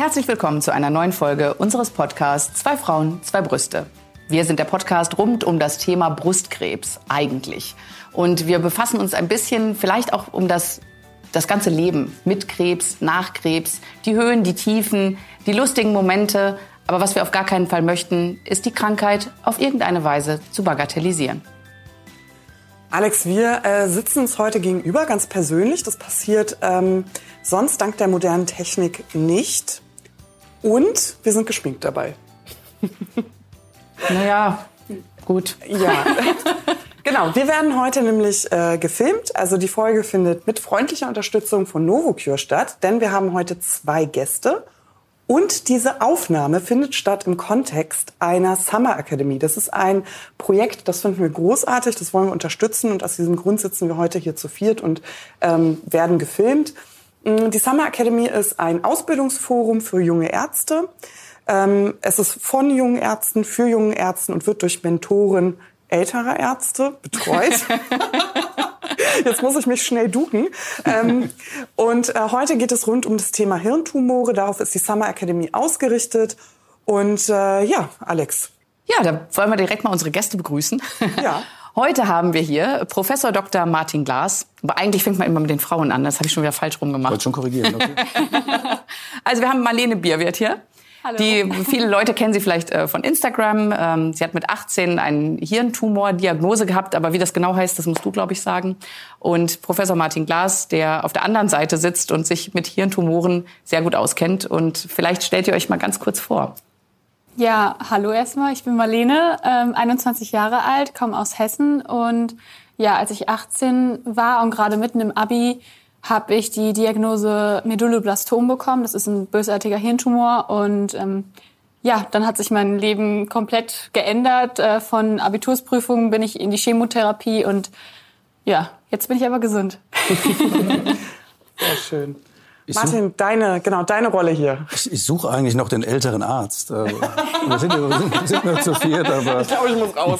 Herzlich willkommen zu einer neuen Folge unseres Podcasts Zwei Frauen, zwei Brüste. Wir sind der Podcast rund um das Thema Brustkrebs eigentlich. Und wir befassen uns ein bisschen vielleicht auch um das ganze Leben mit Krebs, nach Krebs, die Höhen, die Tiefen, die lustigen Momente. Aber was wir auf gar keinen Fall möchten, ist die Krankheit auf irgendeine Weise zu bagatellisieren. Alex, wir sitzen uns heute gegenüber, ganz persönlich. Das passiert sonst dank der modernen Technik nicht. Und wir sind geschminkt dabei. Naja, gut. Ja, genau. Wir werden heute nämlich gefilmt. Also die Folge findet mit freundlicher Unterstützung von Novocure statt. Denn wir haben heute 2 Gäste. Und diese Aufnahme findet statt im Kontext einer Summer Academy. Das ist ein Projekt, das finden wir großartig, das wollen wir unterstützen. Und aus diesem Grund sitzen wir heute hier zu viert und werden gefilmt. Die Summer Academy ist ein Ausbildungsforum für junge Ärzte. Es ist von jungen Ärzten, für jungen Ärzten und wird durch Mentoren älterer Ärzte betreut. Jetzt muss ich mich schnell ducken. Und heute geht es rund um das Thema Hirntumore. Darauf ist die Summer Academy ausgerichtet. Und ja, Alex. Ja, da wollen wir direkt mal unsere Gäste begrüßen. Ja. Heute haben wir hier Professor Dr. Martin Glas. Aber eigentlich fängt man immer mit den Frauen an. Das habe ich schon wieder falsch rumgemacht. Wollte schon korrigieren, okay. Also wir haben Marlene Bierwirth hier. Hallo. Viele Leute kennen sie vielleicht von Instagram. Sie hat mit 18 einen Hirntumor-Diagnose gehabt. Aber wie das genau heißt, das musst du, glaube ich, sagen. Und Professor Martin Glas, der auf der anderen Seite sitzt und sich mit Hirntumoren sehr gut auskennt. Und vielleicht stellt ihr euch mal ganz kurz vor. Ja, hallo erstmal. Ich bin Marlene, 21 Jahre alt, komme aus Hessen. Und ja, als ich 18 war und gerade mitten im Abi, habe ich die Diagnose Medulloblastom bekommen. Das ist ein bösartiger Hirntumor. Und ja, dann hat sich mein Leben komplett geändert. Von Abitursprüfungen bin ich in die Chemotherapie. Und ja, jetzt bin ich aber gesund. Sehr schön. Martin, deine Rolle hier. Ich suche eigentlich noch den älteren Arzt. Wir sind nur zu viert, aber... Ich glaube, ich muss raus.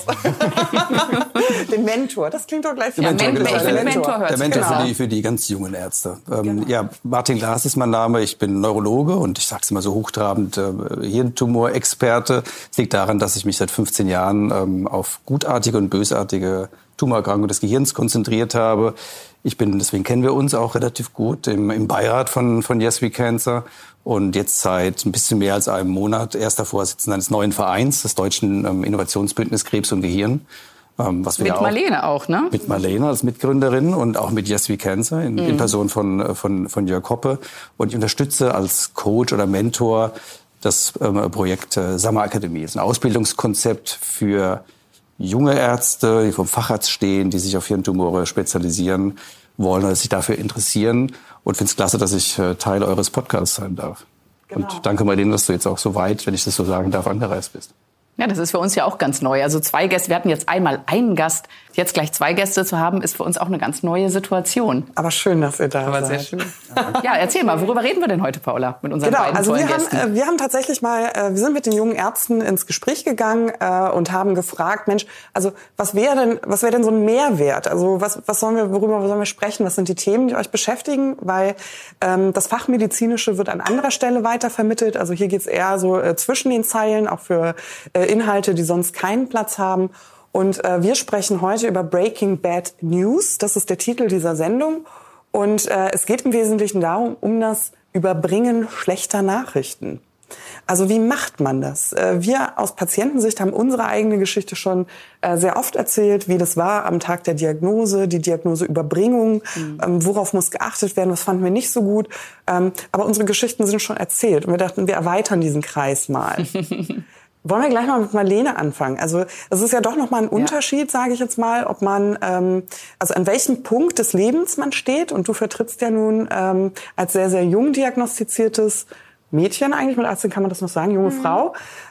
Den Mentor, das klingt doch gleich viel. Der Mentor genau. für die ganz jungen Ärzte. Genau. Ja, Martin Glas ist mein Name. Ich bin Neurologe und ich sage es immer so hochtrabend, Hirntumorexperte. Es liegt daran, dass ich mich seit 15 Jahren auf gutartige und bösartige Tumorerkrankungen des Gehirns konzentriert habe. Deswegen kennen wir uns auch relativ gut, im Beirat von Yes We Cancer und jetzt seit ein bisschen mehr als einem Monat erster Vorsitzender eines neuen Vereins, des Deutschen Innovationsbündnis Krebs und Gehirn. Was wir mit Marlene auch, ne? Mit Marlene als Mitgründerin und auch mit Yes We Cancer in Person von Jörg Hoppe. Und ich unterstütze als Coach oder Mentor das Projekt Summer Academy. Das ist ein Ausbildungskonzept für junge Ärzte, die vom Facharzt stehen, die sich auf Hirntumore spezialisieren wollen oder sich dafür interessieren. Und finde es klasse, dass ich Teil eures Podcasts sein darf. Genau. Und danke Marlene, dass du jetzt auch so weit, wenn ich das so sagen darf, angereist bist. Ja, das ist für uns ja auch ganz neu. Also 2 Gäste, wir hatten jetzt einmal einen Gast. Jetzt gleich 2 Gäste zu haben, ist für uns auch eine ganz neue Situation. Aber schön, dass ihr da seid. Sehr schön. Ja, erzähl mal, worüber reden wir denn heute, Paula, mit unseren beiden tollen Gästen? Wir haben tatsächlich wir sind mit den jungen Ärzten ins Gespräch gegangen und haben gefragt, Mensch, also was wäre denn so ein Mehrwert? Also worüber sollen wir sprechen? Was sind die Themen, die euch beschäftigen? Weil das Fachmedizinische wird an anderer Stelle weitervermittelt. Also hier geht's eher so zwischen den Zeilen, auch für Inhalte, die sonst keinen Platz haben. Und wir sprechen heute über Breaking Bad News. Das ist der Titel dieser Sendung. Und es geht im Wesentlichen darum, um das Überbringen schlechter Nachrichten. Also wie macht man das? Wir aus Patientensicht haben unsere eigene Geschichte schon sehr oft erzählt, wie das war am Tag der Diagnose, die Diagnoseüberbringung, worauf muss geachtet werden, was fanden wir nicht so gut. Aber unsere Geschichten sind schon erzählt und wir dachten, wir erweitern diesen Kreis mal. Wollen wir gleich mal mit Marlene anfangen? Also es ist ja doch noch mal ein Unterschied, sage ich jetzt mal, ob man also an welchem Punkt des Lebens man steht. Und du vertrittst ja nun als sehr, sehr jung diagnostiziertes Mädchen eigentlich, mit 18 kann man das noch sagen, junge Frau.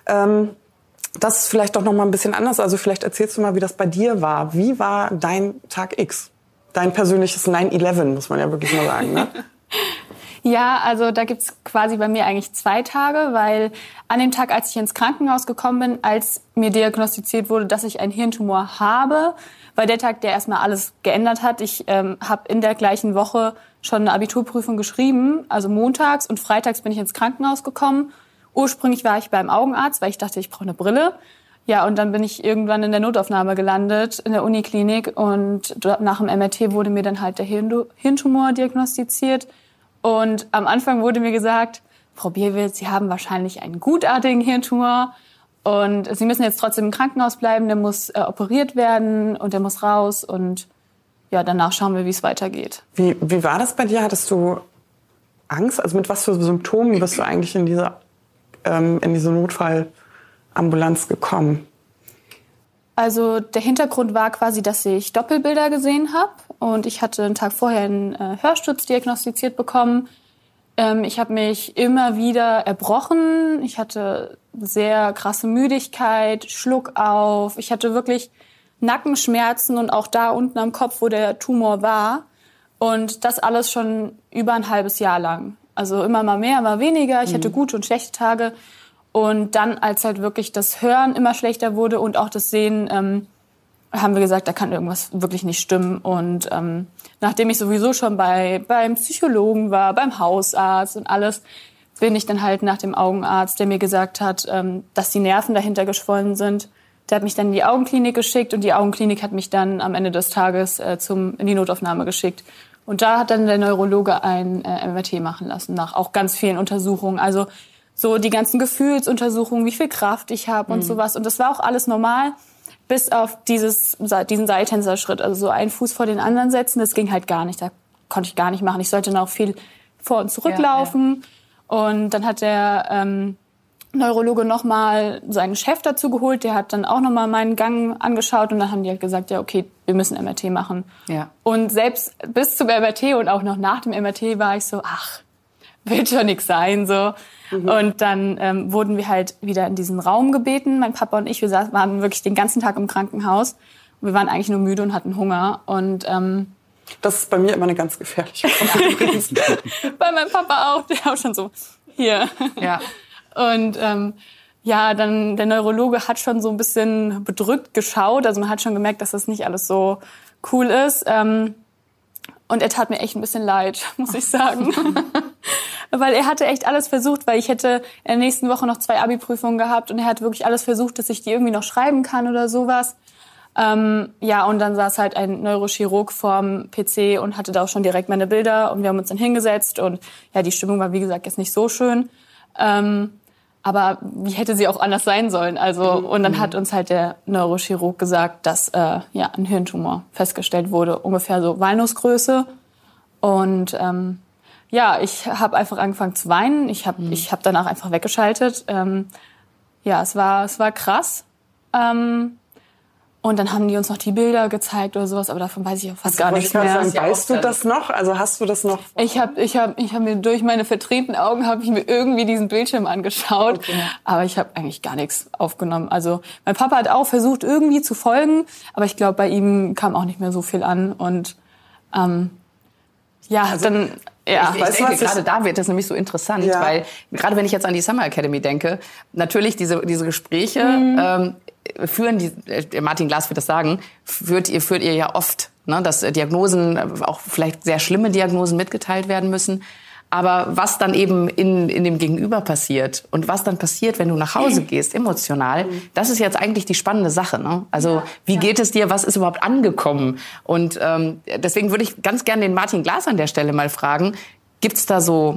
Das ist vielleicht doch noch mal ein bisschen anders. Also vielleicht erzählst du mal, wie das bei dir war. Wie war dein Tag X? Dein persönliches 9/11, muss man ja wirklich mal sagen, ne? Ja, also da gibt's quasi bei mir eigentlich 2 Tage, weil an dem Tag, als ich ins Krankenhaus gekommen bin, als mir diagnostiziert wurde, dass ich einen Hirntumor habe, war der Tag, der erstmal alles geändert hat. Ich habe in der gleichen Woche schon eine Abiturprüfung geschrieben, also montags, und freitags bin ich ins Krankenhaus gekommen. Ursprünglich war ich beim Augenarzt, weil ich dachte, ich brauche eine Brille. Ja, und dann bin ich irgendwann in der Notaufnahme gelandet, in der Uniklinik, und nach dem MRT wurde mir dann halt der Hirntumor diagnostiziert. Und am Anfang wurde mir gesagt, Frau Bierwitz, Sie haben wahrscheinlich einen gutartigen Hirntumor und Sie müssen jetzt trotzdem im Krankenhaus bleiben, der muss operiert werden und der muss raus, und ja, danach schauen wir, wie es weitergeht. Wie war das bei dir? Hattest du Angst? Also mit was für Symptomen bist du eigentlich in diese Notfallambulanz gekommen? Also der Hintergrund war quasi, dass ich Doppelbilder gesehen habe, und ich hatte einen Tag vorher einen Hörsturz diagnostiziert bekommen. Ich habe mich immer wieder erbrochen. Ich hatte sehr krasse Müdigkeit, Schluck auf. Ich hatte wirklich Nackenschmerzen und auch da unten am Kopf, wo der Tumor war. Und das alles schon über ein halbes Jahr lang. Also immer mal mehr, mal weniger. Ich hatte gute und schlechte Tage. Und dann, als halt wirklich das Hören immer schlechter wurde und auch das Sehen, haben wir gesagt, da kann irgendwas wirklich nicht stimmen. Und nachdem ich sowieso schon beim Psychologen war, beim Hausarzt und alles, bin ich dann halt nach dem Augenarzt, der mir gesagt hat, dass die Nerven dahinter geschwollen sind. Der hat mich dann in die Augenklinik geschickt, und die Augenklinik hat mich dann am Ende des Tages in die Notaufnahme geschickt. Und da hat dann der Neurologe ein MRT machen lassen, nach auch ganz vielen Untersuchungen. Also so die ganzen Gefühlsuntersuchungen, wie viel Kraft ich habe und sowas. Und das war auch alles normal, bis auf diesen Seiltänzerschritt. Also so einen Fuß vor den anderen setzen, das ging halt gar nicht. Da konnte ich gar nicht machen. Ich sollte noch viel vor und zurücklaufen. Ja. Und dann hat der Neurologe nochmal seinen Chef dazu geholt. Der hat dann auch nochmal meinen Gang angeschaut, und dann haben die halt gesagt, ja okay, wir müssen MRT machen. Ja. Und selbst bis zum MRT und auch noch nach dem MRT war ich so, ach, wird schon nix sein, so. Und dann wurden wir halt wieder in diesen Raum gebeten. Mein Papa und ich, wir waren wirklich den ganzen Tag im Krankenhaus. Und wir waren eigentlich nur müde und hatten Hunger. Und das ist bei mir immer eine ganz gefährliche Frage. bei meinem Papa auch, der auch schon so, hier. Ja. Und ja, dann der Neurologe hat schon so ein bisschen bedrückt geschaut. Also man hat schon gemerkt, dass das nicht alles so cool ist. Und er tat mir echt ein bisschen leid, muss ich sagen. Weil er hatte echt alles versucht, weil ich hätte in der nächsten Woche noch 2 Abi-Prüfungen gehabt, und er hat wirklich alles versucht, dass ich die irgendwie noch schreiben kann oder sowas. Ja, und dann saß halt ein Neurochirurg vorm PC und hatte da auch schon direkt meine Bilder, und wir haben uns dann hingesetzt, und ja, die Stimmung war, wie gesagt, jetzt nicht so schön. Aber wie hätte sie auch anders sein sollen? Also, und dann hat uns halt der Neurochirurg gesagt, dass ja, ein Hirntumor festgestellt wurde, ungefähr so Walnussgröße. Und ja, ich habe einfach angefangen zu weinen. Ich hab danach einfach weggeschaltet. Ja, es war krass. Und dann haben die uns noch die Bilder gezeigt oder sowas, aber davon weiß ich auch fast gar nichts mehr. Sagen, weißt du das noch? Also hast du das noch? Ich hab mir durch meine verdrehten Augen habe ich mir irgendwie diesen Bildschirm angeschaut, okay. Aber ich habe eigentlich gar nichts aufgenommen. Also mein Papa hat auch versucht irgendwie zu folgen, aber ich glaube, bei ihm kam auch nicht mehr so viel an. Und ja, also, dann ja. Ich denke, gerade da wird das nämlich so interessant, weil gerade wenn ich jetzt an die Summer Academy denke, natürlich diese Gespräche führen, Martin Glas wird das sagen, führt ihr ja oft, ne, dass Diagnosen, auch vielleicht sehr schlimme Diagnosen mitgeteilt werden müssen. Aber was dann eben in dem Gegenüber passiert und was dann passiert, wenn du nach Hause gehst, emotional, das ist jetzt eigentlich die spannende Sache. Ne? Also wie geht es dir, was ist überhaupt angekommen? Und deswegen würde ich ganz gerne den Martin Glas an der Stelle mal fragen, gibt's da so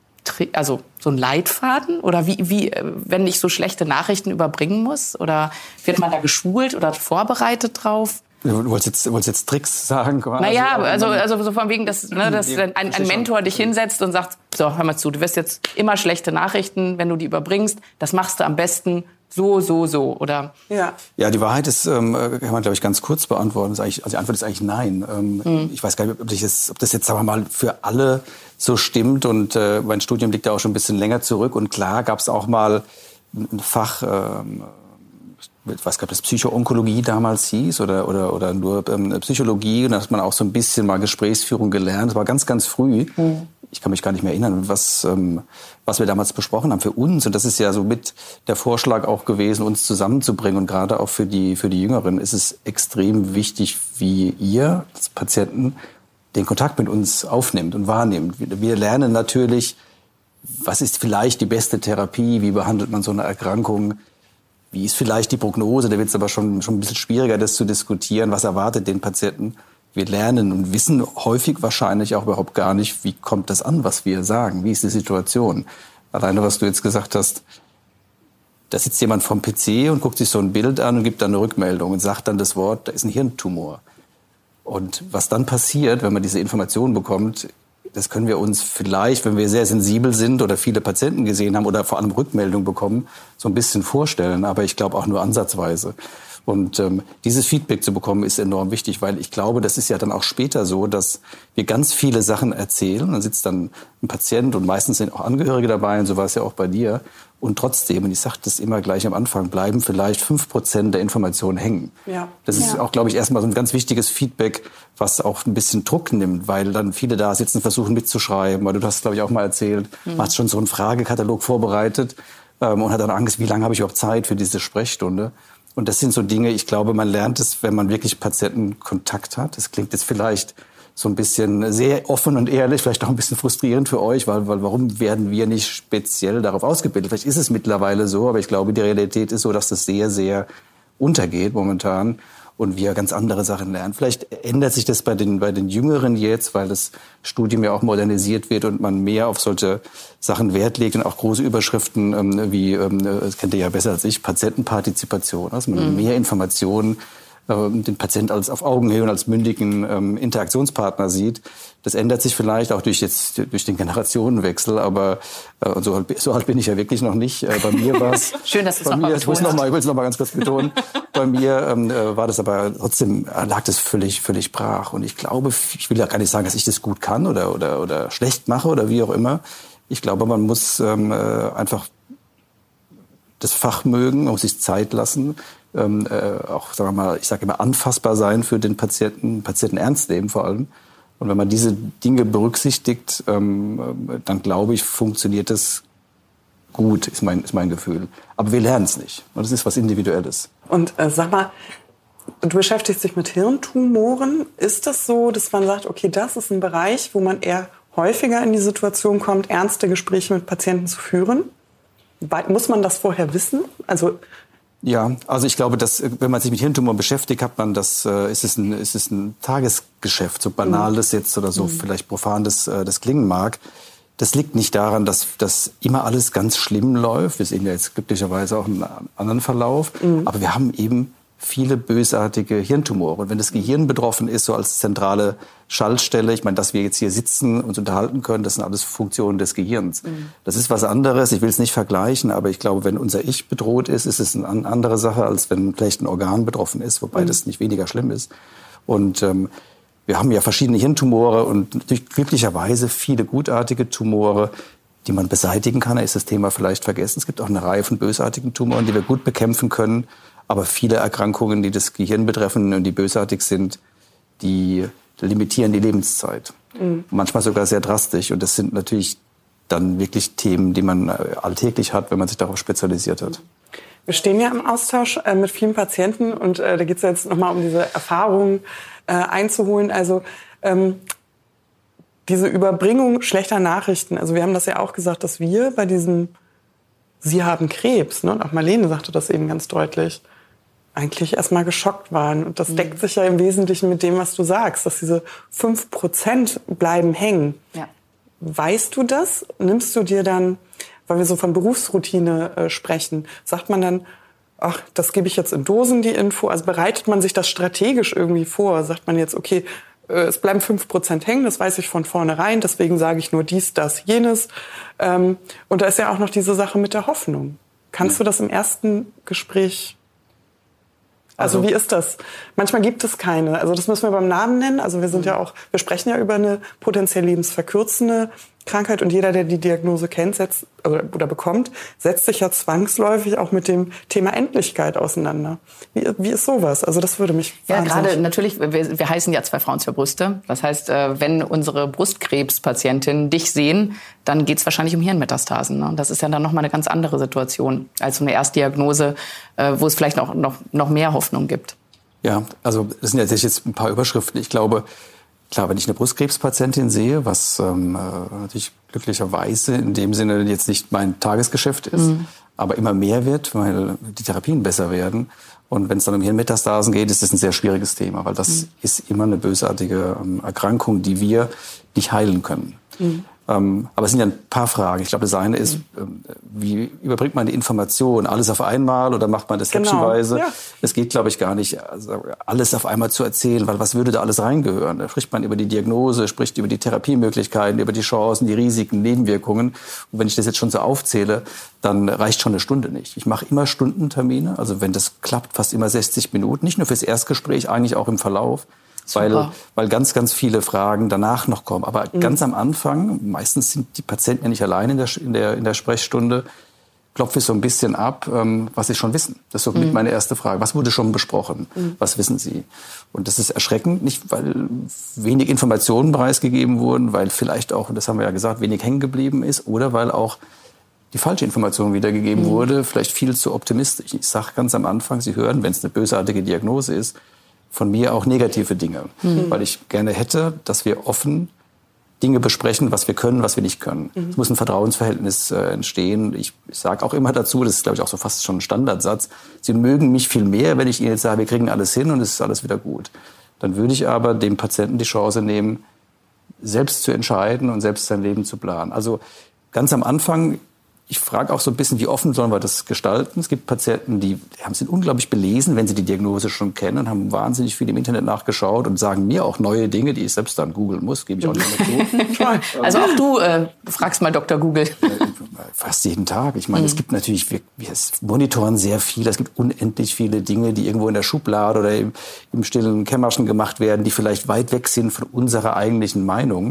ein Leitfaden? Oder wie wenn ich so schlechte Nachrichten überbringen muss? Oder wird man da geschult oder vorbereitet drauf? Du wolltest jetzt Tricks sagen? Naja, also so von wegen, dass ein Mentor dich hinsetzt und sagt, so, hör mal zu, du wirst jetzt immer schlechte Nachrichten, wenn du die überbringst, das machst du am besten so, oder? Ja, die Wahrheit ist, kann man, glaube ich, ganz kurz beantworten. Also die Antwort ist eigentlich nein. Ich weiß gar nicht, ob das jetzt, sagen wir mal, für alle so stimmt. Und mein Studium liegt ja auch schon ein bisschen länger zurück. Und klar gab es auch mal ein Fach, ich weiß gar nicht, ob das Psycho-Onkologie damals hieß oder nur Psychologie. Und da hat man auch so ein bisschen mal Gesprächsführung gelernt. Das war ganz, ganz früh. Ich kann mich gar nicht mehr erinnern, was wir damals besprochen haben für uns. Und das ist ja so mit der Vorschlag auch gewesen, uns zusammenzubringen. Und gerade auch für die Jüngeren ist es extrem wichtig, wie ihr als Patienten den Kontakt mit uns aufnimmt und wahrnimmt. Wir lernen natürlich, was ist vielleicht die beste Therapie, wie behandelt man so eine Erkrankung, wie ist vielleicht die Prognose, da wird es aber schon ein bisschen schwieriger, das zu diskutieren, was erwartet den Patienten. Wir lernen und wissen häufig wahrscheinlich auch überhaupt gar nicht, wie kommt das an, was wir sagen, wie ist die Situation. Alleine, was du jetzt gesagt hast, da sitzt jemand vom PC und guckt sich so ein Bild an und gibt dann eine Rückmeldung und sagt dann das Wort, da ist ein Hirntumor. Und was dann passiert, wenn man diese Information bekommt, das können wir uns vielleicht, wenn wir sehr sensibel sind oder viele Patienten gesehen haben oder vor allem Rückmeldungen bekommen, so ein bisschen vorstellen. Aber ich glaube auch nur ansatzweise. Und dieses Feedback zu bekommen, ist enorm wichtig, weil ich glaube, das ist ja dann auch später so, dass wir ganz viele Sachen erzählen. Dann sitzt dann ein Patient und meistens sind auch Angehörige dabei, und so war es ja auch bei dir. Und trotzdem, und ich sage das immer gleich am Anfang, bleiben vielleicht 5% der Informationen hängen. Ja. Das ist auch, glaube ich, erstmal so ein ganz wichtiges Feedback, was auch ein bisschen Druck nimmt, weil dann viele da sitzen, versuchen mitzuschreiben. Weil du hast, glaube ich, auch mal erzählt, hast schon so einen Fragekatalog vorbereitet und hat dann Angst, wie lange habe ich überhaupt Zeit für diese Sprechstunde? Und das sind so Dinge, ich glaube, man lernt es, wenn man wirklich Patientenkontakt hat. Das klingt jetzt vielleicht so ein bisschen sehr offen und ehrlich, vielleicht auch ein bisschen frustrierend für euch, weil warum werden wir nicht speziell darauf ausgebildet? Vielleicht ist es mittlerweile so, aber ich glaube, die Realität ist so, dass das sehr, sehr untergeht momentan und wir ganz andere Sachen lernen. Vielleicht ändert sich das bei den Jüngeren jetzt, weil das Studium ja auch modernisiert wird und man mehr auf solche Sachen Wert legt und auch große Überschriften wie, das kennt ihr ja besser als ich, Patientenpartizipation, also man mehr Informationen den Patienten als auf Augenhöhe und als mündigen Interaktionspartner sieht. Das ändert sich vielleicht auch durch den Generationenwechsel, aber so alt bin ich ja wirklich noch nicht. Bei mir war es... Schön, dass du es nochmal betonst. Ich will es nochmal ganz kurz betonen. Bei mir war das aber trotzdem, lag das völlig brach. Und ich glaube, ich will ja gar nicht sagen, dass ich das gut kann oder schlecht mache oder wie auch immer. Ich glaube, man muss einfach das Fach mögen, muss sich Zeit lassen, auch, sagen wir mal, ich sage immer, anfassbar sein für den Patienten ernst nehmen vor allem. Und wenn man diese Dinge berücksichtigt, dann glaube ich, funktioniert das gut, ist mein Gefühl. Aber wir lernen es nicht. Und das ist was Individuelles. Und sag mal, du beschäftigst dich mit Hirntumoren. Ist das so, dass man sagt, okay, das ist ein Bereich, wo man eher häufiger in die Situation kommt, ernste Gespräche mit Patienten zu führen? Muss man das vorher wissen? Ja, also ich glaube, dass wenn man sich mit Hirntumoren beschäftigt, hat man ist es ein Tagesgeschäft, so banal das jetzt oder so vielleicht profan das klingen mag. Das liegt nicht daran, dass immer alles ganz schlimm läuft. Wir sehen ja jetzt glücklicherweise auch einen anderen Verlauf. Aber wir haben eben viele bösartige Hirntumore. Und wenn das Gehirn betroffen ist, so als zentrale Schaltstelle, ich meine, dass wir jetzt hier sitzen, uns unterhalten können, das sind alles Funktionen des Gehirns. Das ist was anderes, ich will es nicht vergleichen, aber ich glaube, wenn unser Ich bedroht ist, ist es eine andere Sache, als wenn vielleicht ein Organ betroffen ist, wobei das nicht weniger schlimm ist. Und wir haben ja verschiedene Hirntumore und natürlich glücklicherweise viele gutartige Tumore, die man beseitigen kann. Da ist das Thema vielleicht vergessen. Es gibt auch eine Reihe von bösartigen Tumoren, die wir gut bekämpfen können. Aber viele Erkrankungen, die das Gehirn betreffen und die bösartig sind, die limitieren die Lebenszeit. Manchmal sogar sehr drastisch. Und das sind natürlich dann wirklich Themen, die man alltäglich hat, wenn man sich darauf spezialisiert hat. Wir stehen ja im Austausch mit vielen Patienten und da geht es jetzt nochmal um diese Erfahrungen einzuholen. Also diese Überbringung schlechter Nachrichten. Also wir haben das ja auch gesagt, dass wir bei diesem Sie haben Krebs, ne? Und auch Marlene sagte das eben ganz deutlich, eigentlich erstmal geschockt waren. Und das deckt sich ja im Wesentlichen mit dem, was du sagst, dass diese 5% bleiben hängen. Ja. Weißt du das? Nimmst du dir dann, weil wir so von Berufsroutine sprechen, sagt man dann, ach, das gebe ich jetzt in Dosen, die Info? Also bereitet man sich das strategisch irgendwie vor? Sagt man jetzt, okay, es bleiben 5% hängen, das weiß ich von vornherein, deswegen sage ich nur dies, das, jenes. Und da ist ja auch noch diese Sache mit der Hoffnung. Kannst du das im ersten Gespräch... Also wie ist das? Manchmal gibt es keine. Also das müssen wir beim Namen nennen. Also wir sprechen ja über eine potenziell lebensverkürzende Krankheit und jeder, der die Diagnose kennt oder bekommt, setzt sich ja zwangsläufig auch mit dem Thema Endlichkeit auseinander. Wie ist sowas? Also das würde mich wahnsinnig... Ja, gerade natürlich, wir heißen ja 2 Frauen, 2 Brüste. Das heißt, wenn unsere Brustkrebspatientinnen dich sehen, dann geht es wahrscheinlich um Hirnmetastasen. Ne? Das ist ja dann nochmal eine ganz andere Situation als so eine Erstdiagnose, wo es vielleicht noch mehr Hoffnung gibt. Ja, also das sind ja jetzt ein paar Überschriften. Ich glaube, Klar, wenn ich eine Brustkrebspatientin sehe, was natürlich glücklicherweise in dem Sinne jetzt nicht mein Tagesgeschäft ist, aber immer mehr wird, weil die Therapien besser werden. Und wenn es dann um Hirnmetastasen geht, ist das ein sehr schwieriges Thema, weil das ist immer eine bösartige Erkrankung, die wir nicht heilen können. Aber es sind ja ein paar Fragen. Ich glaube, das eine ist, wie überbringt man die Information? Alles auf einmal oder macht man das häppchenweise? Ja. Es geht, glaube ich, gar nicht, also alles auf einmal zu erzählen, weil was würde da alles reingehören? Da spricht man über die Diagnose, spricht über die Therapiemöglichkeiten, über die Chancen, die Risiken, Nebenwirkungen. Und wenn ich das jetzt schon so aufzähle, dann reicht schon eine Stunde nicht. Ich mache immer Stundentermine, also wenn das klappt, fast immer 60 Minuten, nicht nur fürs Erstgespräch, eigentlich auch im Verlauf. Weil ganz, ganz viele Fragen danach noch kommen. Aber ganz am Anfang, meistens sind die Patienten ja nicht allein in der Sprechstunde, klopfe ich so ein bisschen ab, was sie schon wissen. Das ist so mit meine erste Frage. Was wurde schon besprochen? Was wissen Sie? Und das ist erschreckend, nicht weil wenig Informationen preisgegeben wurden, weil vielleicht auch, und das haben wir ja gesagt, wenig hängen geblieben ist, oder weil auch die falsche Information wiedergegeben wurde, vielleicht viel zu optimistisch. Ich sage ganz am Anfang, Sie hören, wenn es eine bösartige Diagnose ist, von mir auch negative Dinge, weil ich gerne hätte, dass wir offen Dinge besprechen, was wir können, was wir nicht können. Es muss ein Vertrauensverhältnis entstehen. Ich sage auch immer dazu, das ist, glaube ich, auch so fast schon ein Standardsatz, Sie mögen mich viel mehr, wenn ich Ihnen jetzt sage, wir kriegen alles hin und es ist alles wieder gut. Dann würde ich aber dem Patienten die Chance nehmen, selbst zu entscheiden und selbst sein Leben zu planen. Also ganz am Anfang, ich frage auch so ein bisschen, wie offen sollen wir das gestalten? Es gibt Patienten, die sind unglaublich belesen, wenn sie die Diagnose schon kennen und haben wahnsinnig viel im Internet nachgeschaut und sagen mir auch neue Dinge, die ich selbst dann googeln muss, gebe ich auch nicht mehr zu. Also auch du fragst mal Dr. Google. Fast jeden Tag. Ich meine, es gibt natürlich, wir monitoren sehr viel, es gibt unendlich viele Dinge, die irgendwo in der Schublade oder im stillen Kämmerchen gemacht werden, die vielleicht weit weg sind von unserer eigentlichen Meinung.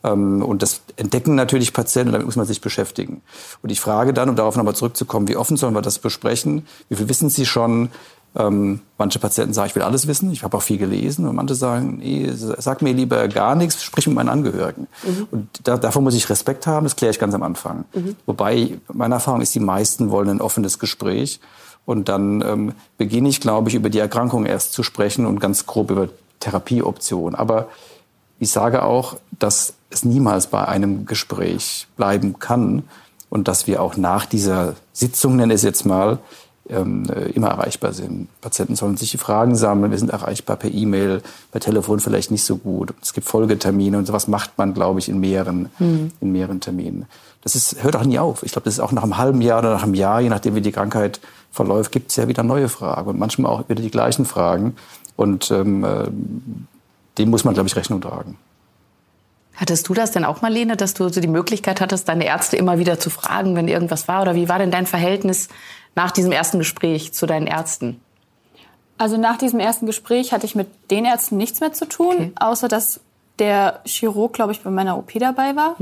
Und das entdecken natürlich Patienten und damit muss man sich beschäftigen. Und ich frage dann, um darauf nochmal zurückzukommen, wie offen sollen wir das besprechen? Wie viel wissen Sie schon? Manche Patienten sagen, ich will alles wissen, ich habe auch viel gelesen. Und manche sagen, nee, sag mir lieber gar nichts, sprich mit meinen Angehörigen. Und davor muss ich Respekt haben, das kläre ich ganz am Anfang. Wobei, meine Erfahrung ist, die meisten wollen ein offenes Gespräch. Und dann beginne ich, glaube ich, über die Erkrankung erst zu sprechen und ganz grob über Therapieoptionen. Aber ich sage auch, dass es niemals bei einem Gespräch bleiben kann und dass wir auch nach dieser Sitzung, nenne ich es jetzt mal, immer erreichbar sind. Patienten sollen sich die Fragen sammeln, wir sind erreichbar per E-Mail, per Telefon vielleicht nicht so gut. Es gibt Folgetermine und sowas macht man, glaube ich, in mehreren Terminen. Hört auch nie auf. Ich glaube, das ist auch nach einem halben Jahr oder nach einem Jahr, je nachdem wie die Krankheit verläuft, gibt es ja wieder neue Fragen und manchmal auch wieder die gleichen Fragen. Und dem muss man, glaube ich, Rechnung tragen. Hattest du das denn auch, Marlene, dass du so die Möglichkeit hattest, deine Ärzte immer wieder zu fragen, wenn irgendwas war? Oder wie war denn dein Verhältnis nach diesem ersten Gespräch zu deinen Ärzten? Also nach diesem ersten Gespräch hatte ich mit den Ärzten nichts mehr zu tun, außer dass der Chirurg, glaube ich, bei meiner OP dabei war.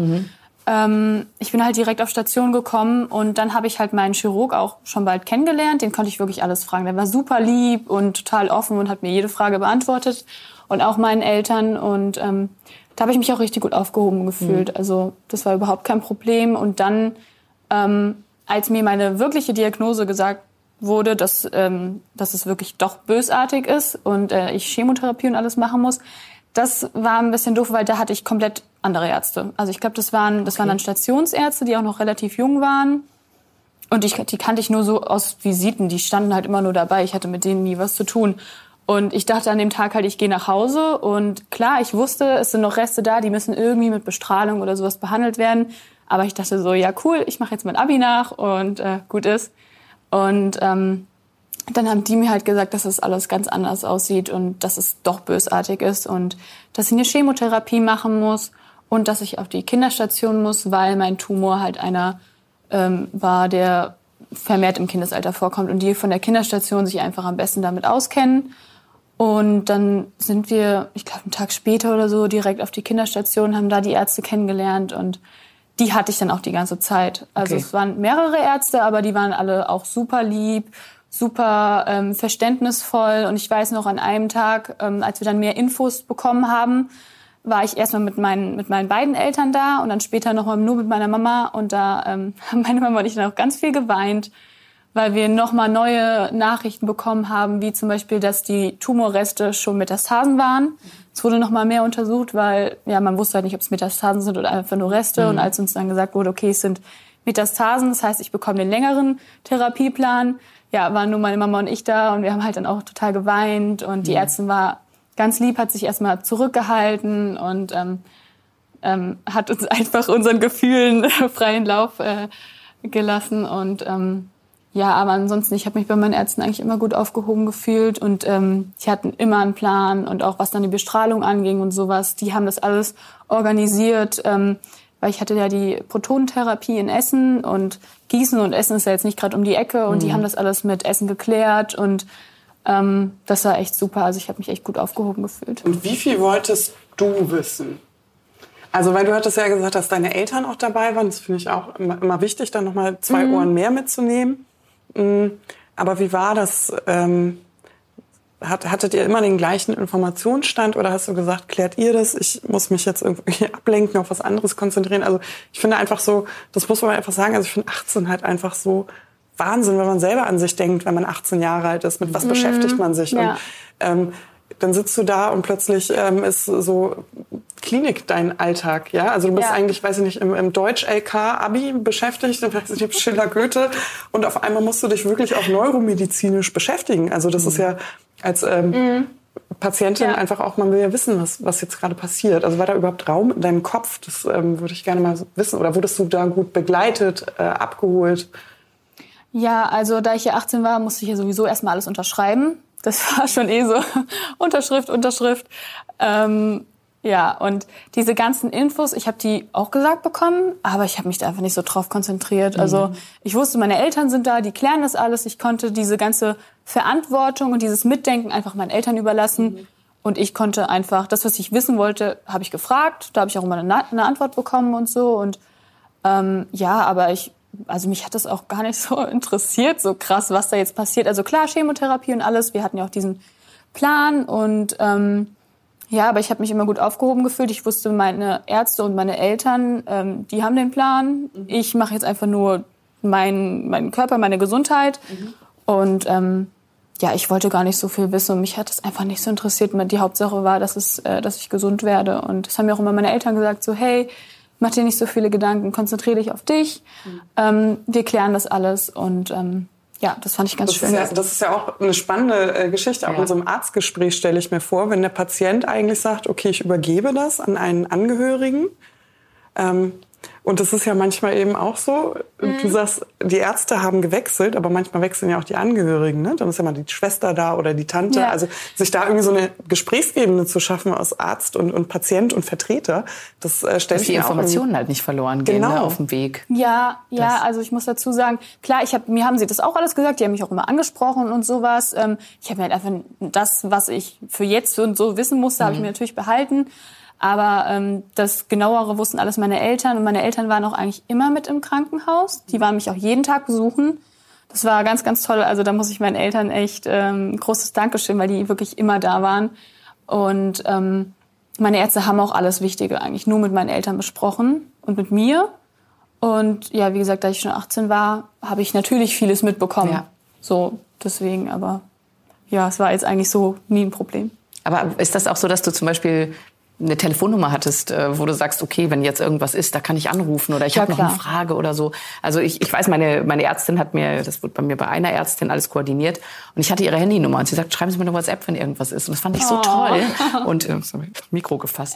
Ich bin halt direkt auf Station gekommen und dann habe ich halt meinen Chirurg auch schon bald kennengelernt. Den konnte ich wirklich alles fragen. Der war super lieb und total offen und hat mir jede Frage beantwortet und auch meinen Eltern. Und da habe ich mich auch richtig gut aufgehoben gefühlt. Also das war überhaupt kein Problem. Und dann, als mir meine wirkliche Diagnose gesagt wurde, dass es wirklich doch bösartig ist und ich Chemotherapie und alles machen muss, das war ein bisschen doof, weil da hatte ich komplett andere Ärzte. Also ich glaube, das waren dann Stationsärzte, die auch noch relativ jung waren. Und die kannte ich nur so aus Visiten. Die standen halt immer nur dabei. Ich hatte mit denen nie was zu tun. Und ich dachte an dem Tag halt, ich gehe nach Hause. Und klar, ich wusste, es sind noch Reste da, die müssen irgendwie mit Bestrahlung oder sowas behandelt werden. Aber ich dachte so, ja cool, ich mache jetzt mein Abi nach und gut ist. Und dann haben die mir halt gesagt, dass das alles ganz anders aussieht und dass es doch bösartig ist und dass ich eine Chemotherapie machen muss und dass ich auf die Kinderstation muss, weil mein Tumor halt einer war, der vermehrt im Kindesalter vorkommt und die von der Kinderstation sich einfach am besten damit auskennen. Und dann sind wir, ich glaube, einen Tag später oder so direkt auf die Kinderstation, haben da die Ärzte kennengelernt und die hatte ich dann auch die ganze Zeit. Also es waren mehrere Ärzte, aber die waren alle auch super lieb, super verständnisvoll. Und ich weiß noch, an einem Tag, als wir dann mehr Infos bekommen haben, war ich erstmal mit meinen beiden Eltern da und dann später nochmal nur mit meiner Mama. Und da haben meine Mama und ich dann auch ganz viel geweint, weil wir nochmal neue Nachrichten bekommen haben, wie zum Beispiel, dass die Tumorreste schon Metastasen waren. Es wurde nochmal mehr untersucht, weil man wusste halt nicht, ob es Metastasen sind oder einfach nur Reste. Und als uns dann gesagt wurde, okay, es sind Metastasen, das heißt, ich bekomme den längeren Therapieplan, waren nur meine Mama und ich da und wir haben halt dann auch total geweint und die Ärztin war ganz lieb, hat sich erstmal zurückgehalten und hat uns einfach unseren Gefühlen freien Lauf gelassen und aber ansonsten, ich habe mich bei meinen Ärzten eigentlich immer gut aufgehoben gefühlt und die hatten immer einen Plan und auch was dann die Bestrahlung anging und sowas, die haben das alles organisiert, weil ich hatte ja die Protonentherapie in Essen und Gießen und Essen ist ja jetzt nicht gerade um die Ecke und die haben das alles mit Essen geklärt und das war echt super. Also ich habe mich echt gut aufgehoben gefühlt. Und wie viel wolltest du wissen? Also weil du hattest ja gesagt, dass deine Eltern auch dabei waren. Das finde ich auch immer wichtig, dann nochmal 2 Ohren mehr mitzunehmen. Aber wie war das? Hattet ihr immer den gleichen Informationsstand oder hast du gesagt, klärt ihr das? Ich muss mich jetzt irgendwie ablenken, auf was anderes konzentrieren. Also ich finde einfach so, das muss man einfach sagen, also ich finde 18 halt einfach so Wahnsinn, wenn man selber an sich denkt, wenn man 18 Jahre alt ist, mit was beschäftigt man sich? Ja. Und dann sitzt du da und plötzlich ist so Klinik dein Alltag, ja? Also du bist eigentlich, weiß ich nicht, im Deutsch-LK-Abi beschäftigt, dann weiß ich nicht, Schiller, Goethe und auf einmal musst du dich wirklich auch neuromedizinisch beschäftigen. Also das ist ja als Patientin einfach auch, man will ja wissen, was jetzt gerade passiert. Also war da überhaupt Raum in deinem Kopf? Das würde ich gerne mal wissen. Oder wurdest du da gut begleitet, abgeholt? Ja, also da ich ja 18 war, musste ich ja sowieso erstmal alles unterschreiben. Das war schon so Unterschrift. Und diese ganzen Infos, ich habe die auch gesagt bekommen, aber ich habe mich da einfach nicht so drauf konzentriert. Also ich wusste, meine Eltern sind da, die klären das alles. Ich konnte diese ganze Verantwortung und dieses Mitdenken einfach meinen Eltern überlassen. Und ich konnte einfach, das, was ich wissen wollte, habe ich gefragt. Da habe ich auch immer eine Antwort bekommen und so. Und aber mich hat das auch gar nicht so interessiert, so krass, was da jetzt passiert. Also klar, Chemotherapie und alles. Wir hatten ja auch diesen Plan und aber ich habe mich immer gut aufgehoben gefühlt. Ich wusste, meine Ärzte und meine Eltern, die haben den Plan. Ich mache jetzt einfach nur meinen Körper, meine Gesundheit. Und ich wollte gar nicht so viel wissen und mich hat das einfach nicht so interessiert. Die Hauptsache war, dass ich gesund werde. Und das haben mir auch immer meine Eltern gesagt, so hey, mach dir nicht so viele Gedanken, konzentriere dich auf dich. Wir klären das alles und das fand ich ganz schön. Das ist ja auch eine spannende Geschichte. Auch in so einem Arztgespräch stelle ich mir vor, wenn der Patient eigentlich sagt, okay, ich übergebe das an einen Angehörigen. Und das ist ja manchmal eben auch so. Du sagst, die Ärzte haben gewechselt, aber manchmal wechseln ja auch die Angehörigen. Ne? Dann ist ja mal die Schwester da oder die Tante. Ja. Also sich da irgendwie so eine Gesprächsebene zu schaffen aus Arzt und Patient und Vertreter, das stelle ich mir auch. Dass die Informationen halt nicht verloren gehen, ne, auf dem Weg. Ja, also ich muss dazu sagen, klar, mir haben sie das auch alles gesagt, die haben mich auch immer angesprochen und sowas. Ich habe mir halt einfach das, was ich für jetzt und so wissen musste, habe ich mir natürlich behalten. Aber das Genauere wussten alles meine Eltern. Und meine Eltern waren auch eigentlich immer mit im Krankenhaus. Die waren mich auch jeden Tag besuchen. Das war ganz, ganz toll. Also da muss ich meinen Eltern echt ein großes Dankeschön, weil die wirklich immer da waren. Und meine Ärzte haben auch alles Wichtige eigentlich nur mit meinen Eltern besprochen und mit mir. Und ja, wie gesagt, da ich schon 18 war, habe ich natürlich vieles mitbekommen. Ja. So, deswegen, aber ja, es war jetzt eigentlich so nie ein Problem. Aber ist das auch so, dass du zum Beispiel eine Telefonnummer hattest, wo du sagst, okay, wenn jetzt irgendwas ist, da kann ich anrufen oder ich habe noch eine Frage oder so. Also ich weiß, meine Ärztin hat mir, das wurde bei mir bei einer Ärztin alles koordiniert und ich hatte ihre Handynummer und sie sagt, schreiben Sie mir eine WhatsApp, wenn irgendwas ist. Und das fand ich so toll. Und Mikro gefasst.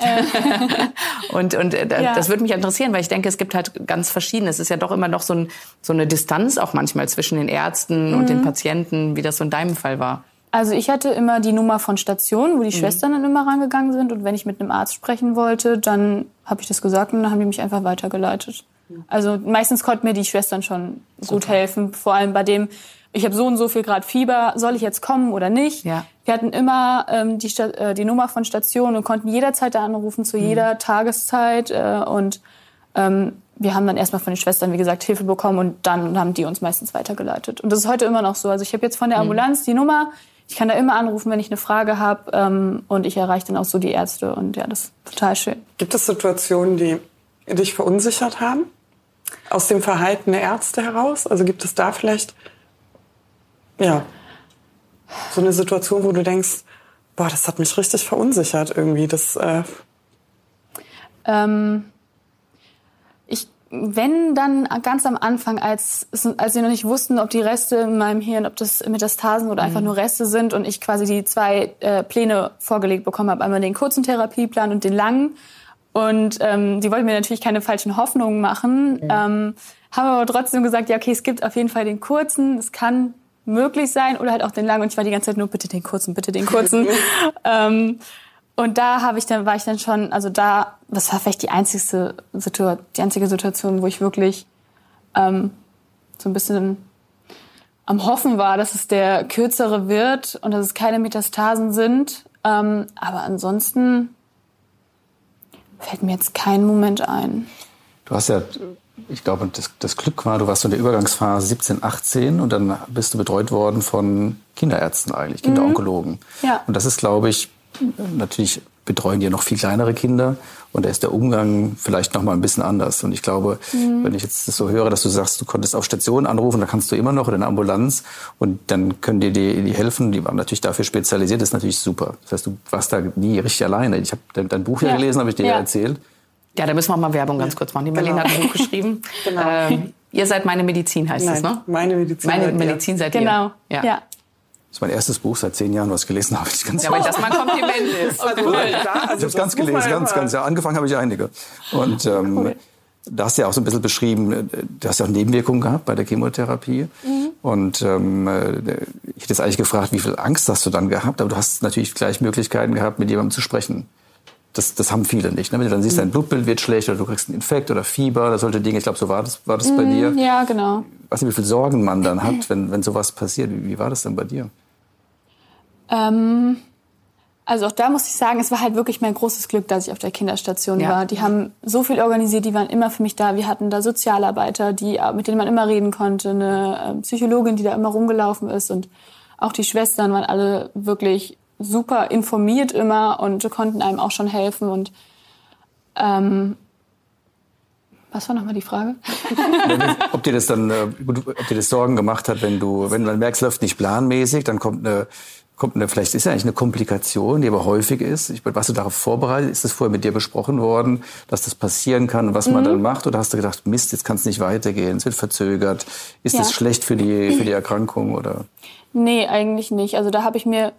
Und das würde mich interessieren, weil ich denke, es gibt halt ganz verschiedene. Es ist ja doch immer noch so eine Distanz auch manchmal zwischen den Ärzten und den Patienten, wie das so in deinem Fall war. Also ich hatte immer die Nummer von Station, wo die Schwestern dann immer rangegangen sind. Und wenn ich mit einem Arzt sprechen wollte, dann habe ich das gesagt und dann haben die mich einfach weitergeleitet. Also meistens konnten mir die Schwestern schon gut helfen. Vor allem bei dem, ich habe so und so viel Grad Fieber, soll ich jetzt kommen oder nicht? Ja. Wir hatten immer die Nummer von Station und konnten jederzeit da anrufen, zu jeder Tageszeit. Und wir haben dann erstmal von den Schwestern, wie gesagt, Hilfe bekommen und dann haben die uns meistens weitergeleitet. Und das ist heute immer noch so. Also ich habe jetzt von der Ambulanz die Nummer. Ich kann da immer anrufen, wenn ich eine Frage habe und ich erreiche dann auch so die Ärzte und ja, das ist total schön. Gibt es Situationen, die dich verunsichert haben? Aus dem Verhalten der Ärzte heraus? Also gibt es da vielleicht Ja. So eine Situation, wo du denkst, boah, das hat mich richtig verunsichert irgendwie. Wenn dann ganz am Anfang, als sie noch nicht wussten, ob die Reste in meinem Hirn, ob das Metastasen oder einfach nur Reste sind und ich quasi die 2 Pläne vorgelegt bekommen habe, einmal den kurzen Therapieplan und den langen. Und die wollten mir natürlich keine falschen Hoffnungen machen, haben aber trotzdem gesagt, ja okay, es gibt auf jeden Fall den kurzen, es kann möglich sein oder halt auch den langen. Und ich war die ganze Zeit nur, bitte den kurzen, bitte den kurzen. Und da war ich dann schon, also das war vielleicht die einzige Situation, wo ich wirklich so ein bisschen am Hoffen war, dass es der kürzere wird und dass es keine Metastasen sind. Aber ansonsten fällt mir jetzt kein Moment ein. Du hast ja, ich glaube, das Glück war, du warst so in der Übergangsphase 17, 18 und dann bist du betreut worden von Kinderärzten eigentlich, Kinderonkologen. Ja. Und das ist, glaube ich, natürlich betreuen die ja noch viel kleinere Kinder und da ist der Umgang vielleicht noch mal ein bisschen anders. Und ich glaube, wenn ich jetzt das so höre, dass du sagst, du konntest auf Station anrufen, da kannst du immer noch oder in der Ambulanz und dann können dir die helfen, die waren natürlich dafür spezialisiert, das ist natürlich super. Das heißt, du warst da nie richtig alleine. Ich habe dein Buch ja gelesen, habe ich dir ja erzählt. Ja, da müssen wir auch mal Werbung ganz kurz machen. Die Marlene hat ein Buch geschrieben. Genau. Ihr seid meine Medizin, heißt es, ne? Meine Medizin. Meine Medizin seid ihr. Genau, Ja. Das ist mein erstes Buch seit 10 Jahren, was ich gelesen habe. Ja, weil das mal ein Kompliment ist. Cool. Ich habe es ganz gelesen, ganz. Ja, angefangen habe ich einige. Und da hast du ja auch so ein bisschen beschrieben, du hast ja auch Nebenwirkungen gehabt bei der Chemotherapie. Und ich hätte jetzt eigentlich gefragt, wie viel Angst hast du dann gehabt? Aber du hast natürlich gleich Möglichkeiten gehabt, mit jemandem zu sprechen. Das haben viele nicht. Ne? Wenn du dann siehst, dein Blutbild wird schlecht oder du kriegst einen Infekt oder Fieber oder solche Dinge. Ich glaube, so war das bei dir. Ja, genau. Ich weiß nicht, wie viel Sorgen man dann hat, wenn sowas passiert. Wie war das dann bei dir? Also auch da muss ich sagen, es war halt wirklich mein großes Glück, dass ich auf der Kinderstation war. Die haben so viel organisiert, die waren immer für mich da. Wir hatten da Sozialarbeiter, mit denen man immer reden konnte, eine Psychologin, die da immer rumgelaufen ist und auch die Schwestern waren alle wirklich super informiert immer und konnten einem auch schon helfen und was war nochmal die Frage? Ob dir das Sorgen gemacht hat, wenn du dann merkst, läuft nicht planmäßig, dann kommt vielleicht ist ja eigentlich eine Komplikation, die aber häufig ist. Warst du darauf vorbereitet? Ist das vorher mit dir besprochen worden, dass das passieren kann und was man dann macht? Oder hast du gedacht, Mist, jetzt kann es nicht weitergehen, es wird verzögert. Ist das schlecht für die Erkrankung? Oder? Nee, eigentlich nicht. Also da habe ich mir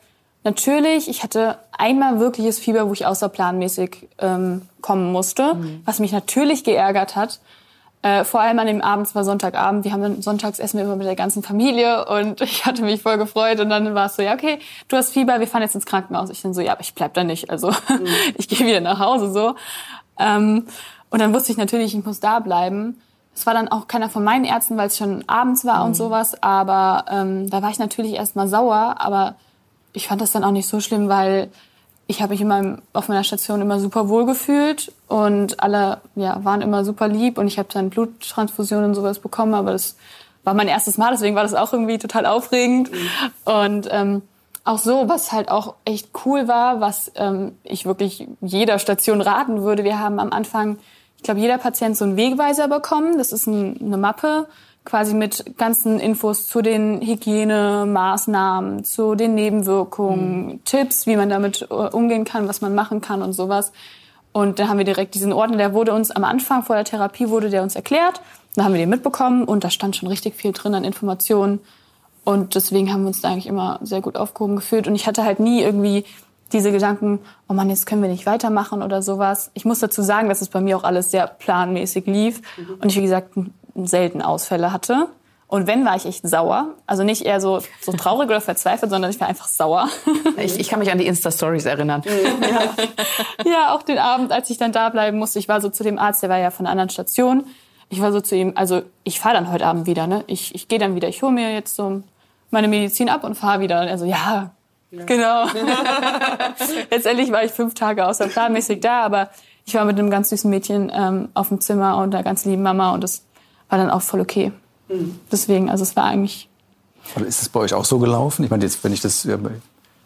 ich hatte einmal wirkliches Fieber, wo ich außerplanmäßig kommen musste, was mich natürlich geärgert hat. Vor allem an dem Abend, es war Sonntagabend, wir haben dann sonntags essen wir immer mit der ganzen Familie und ich hatte mich voll gefreut und dann war es so, ja okay, du hast Fieber, wir fahren jetzt ins Krankenhaus. Ich dann so, ja, aber ich bleib da nicht, also ich gehe wieder nach Hause so. Und dann wusste ich natürlich, ich muss da bleiben. Es war dann auch keiner von meinen Ärzten, weil es schon abends war und sowas, aber da war ich natürlich erstmal sauer, aber ich fand das dann auch nicht so schlimm, weil ich habe mich auf meiner Station immer super wohl gefühlt und alle waren immer super lieb und ich habe dann Bluttransfusionen und sowas bekommen, aber das war mein erstes Mal, deswegen war das auch irgendwie total aufregend. Und auch so, was halt auch echt cool war, was ich wirklich jeder Station raten würde. Wir haben am Anfang, ich glaube, jeder Patient so einen Wegweiser bekommen. Das ist eine Mappe, quasi mit ganzen Infos zu den Hygienemaßnahmen, zu den Nebenwirkungen, Tipps, wie man damit umgehen kann, was man machen kann und sowas. Und dann haben wir direkt diesen Ordner, der wurde uns am Anfang vor der Therapie uns erklärt. Dann haben wir den mitbekommen und da stand schon richtig viel drin an Informationen. Und deswegen haben wir uns da eigentlich immer sehr gut aufgehoben gefühlt. Und ich hatte halt nie irgendwie diese Gedanken, oh Mann, jetzt können wir nicht weitermachen oder sowas. Ich muss dazu sagen, dass es bei mir auch alles sehr planmäßig lief. Und ich, wie gesagt, selten Ausfälle hatte. Und wenn, war ich echt sauer. Also nicht eher so traurig oder verzweifelt, sondern ich war einfach sauer. Ich kann mich an die Insta-Stories erinnern. Ja, auch den Abend, als ich dann da bleiben musste. Ich war so zu dem Arzt, der war ja von einer anderen Station. Ich war so zu ihm, also ich fahre dann heute Abend wieder, ne? Ich gehe dann wieder, ich hole mir jetzt so meine Medizin ab und fahre wieder. Und er so, ja. Genau. Letztendlich war ich 5 Tage außerplanmäßig da, aber ich war mit einem ganz süßen Mädchen auf dem Zimmer und einer ganz lieben Mama und das war dann auch voll okay. Deswegen, also es war eigentlich... Ist es bei euch auch so gelaufen? Ich meine, jetzt, wenn ich das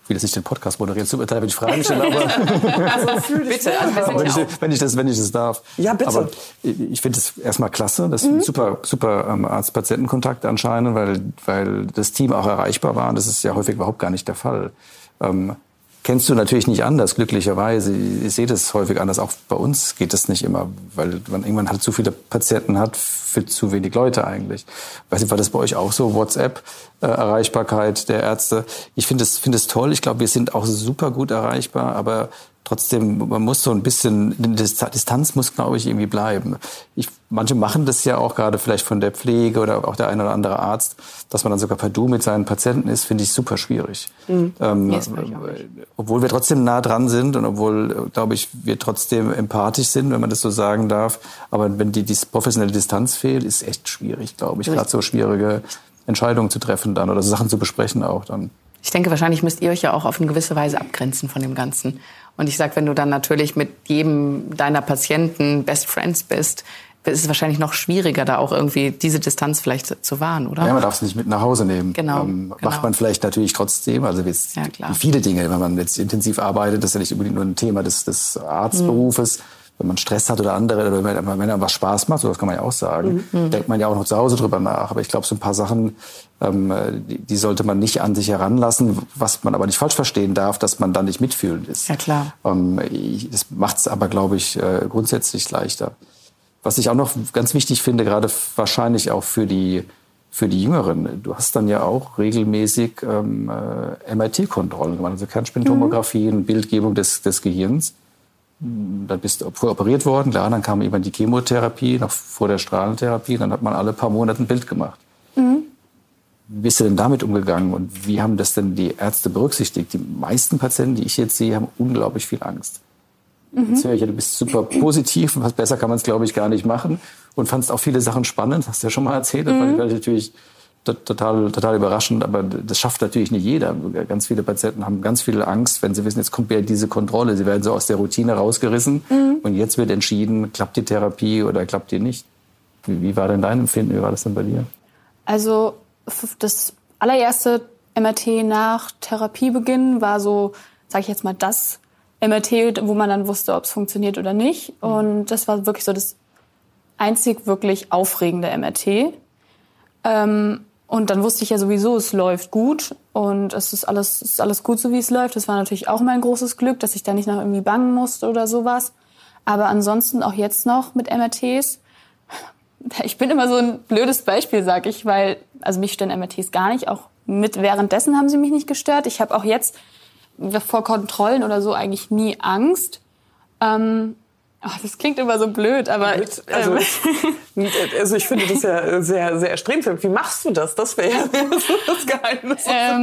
will jetzt nicht den Podcast moderieren, zu urteilen, wenn ich Fragen stelle, aber Also fühl dich Bitte, also wenn ich das darf. Ja, bitte. Aber ich finde es erstmal klasse, das ist super Arzt-Patienten-Kontakt anscheinend, weil das Team auch erreichbar war. Und das ist ja häufig überhaupt gar nicht der Fall. Kennst du natürlich nicht anders, glücklicherweise. Ich sehe das häufig anders. Auch bei uns geht das nicht immer, weil man irgendwann halt zu viele Patienten hat für zu wenig Leute eigentlich. Weiß nicht, war das bei euch auch so? WhatsApp, Erreichbarkeit der Ärzte. Ich finde es toll. Ich glaube, wir sind auch super gut erreichbar, aber trotzdem, man muss so ein bisschen, die Distanz muss, glaube ich, irgendwie bleiben. Manche machen das ja auch gerade vielleicht von der Pflege oder auch der ein oder andere Arzt, dass man dann sogar per Du mit seinen Patienten ist, finde ich super schwierig. Obwohl wir trotzdem nah dran sind und obwohl, glaube ich, wir trotzdem empathisch sind, wenn man das so sagen darf. Aber wenn die professionelle Distanz fehlt, ist echt schwierig, glaube ich, gerade so schwierige Entscheidungen zu treffen dann oder so Sachen zu besprechen auch dann. Ich denke, wahrscheinlich müsst ihr euch ja auch auf eine gewisse Weise abgrenzen von dem Ganzen. Und ich sag, wenn du dann natürlich mit jedem deiner Patienten Best Friends bist, ist es wahrscheinlich noch schwieriger, da auch irgendwie diese Distanz vielleicht zu wahren, oder? Ja, man darf es nicht mit nach Hause nehmen. Genau. Macht man vielleicht natürlich trotzdem. Also wie viele Dinge, wenn man jetzt intensiv arbeitet, das ist ja nicht unbedingt nur ein Thema des Arztberufes. Wenn man Stress hat oder andere, oder wenn einem was Spaß macht, so das kann man ja auch sagen, denkt man ja auch noch zu Hause drüber nach. Aber ich glaube, so ein paar Sachen, die sollte man nicht an sich heranlassen, was man aber nicht falsch verstehen darf, dass man da nicht mitfühlend ist. Ja, klar. Das macht es aber, glaube ich, grundsätzlich leichter. Was ich auch noch ganz wichtig finde, gerade wahrscheinlich auch für die Jüngeren, du hast dann ja auch regelmäßig MRT-Kontrollen gemacht, also Kernspintomographien, Bildgebung des Gehirns. Dann bist du vorher operiert worden, klar, dann kam eben die Chemotherapie, noch vor der Strahlentherapie, dann hat man alle paar Monate ein Bild gemacht. Wie bist du denn damit umgegangen und wie haben das denn die Ärzte berücksichtigt? Die meisten Patienten, die ich jetzt sehe, haben unglaublich viel Angst. Jetzt höre ich ja, du bist super positiv, was besser kann man es, glaube ich, gar nicht machen und fandst auch viele Sachen spannend, hast du ja schon mal erzählt, das fand ich natürlich total überraschend, aber das schafft natürlich nicht jeder. Ganz viele Patienten haben ganz viel Angst, wenn sie wissen, jetzt kommt ja diese Kontrolle, sie werden so aus der Routine rausgerissen und jetzt wird entschieden, klappt die Therapie oder klappt die nicht. Wie war denn dein Empfinden, wie war das denn bei dir? Also das allererste MRT nach Therapiebeginn war so, sage ich jetzt mal, das MRT, wo man dann wusste, ob es funktioniert oder nicht. Und das war wirklich so das einzig wirklich aufregende MRT. Und dann wusste ich ja sowieso, es läuft gut und es ist alles gut, so wie es läuft. Das war natürlich auch mein großes Glück, dass ich da nicht noch irgendwie bangen musste oder sowas. Aber ansonsten auch jetzt noch mit MRTs. Ich bin immer so ein blödes Beispiel, sag ich, weil also mich stören MRTs gar nicht. Auch währenddessen haben sie mich nicht gestört. Ich habe auch jetzt vor Kontrollen oder so eigentlich nie Angst. Das klingt immer so blöd, aber also ich finde das ja sehr, sehr erstrebenswert. Wie machst du das? Das wäre ja das Geheimnis.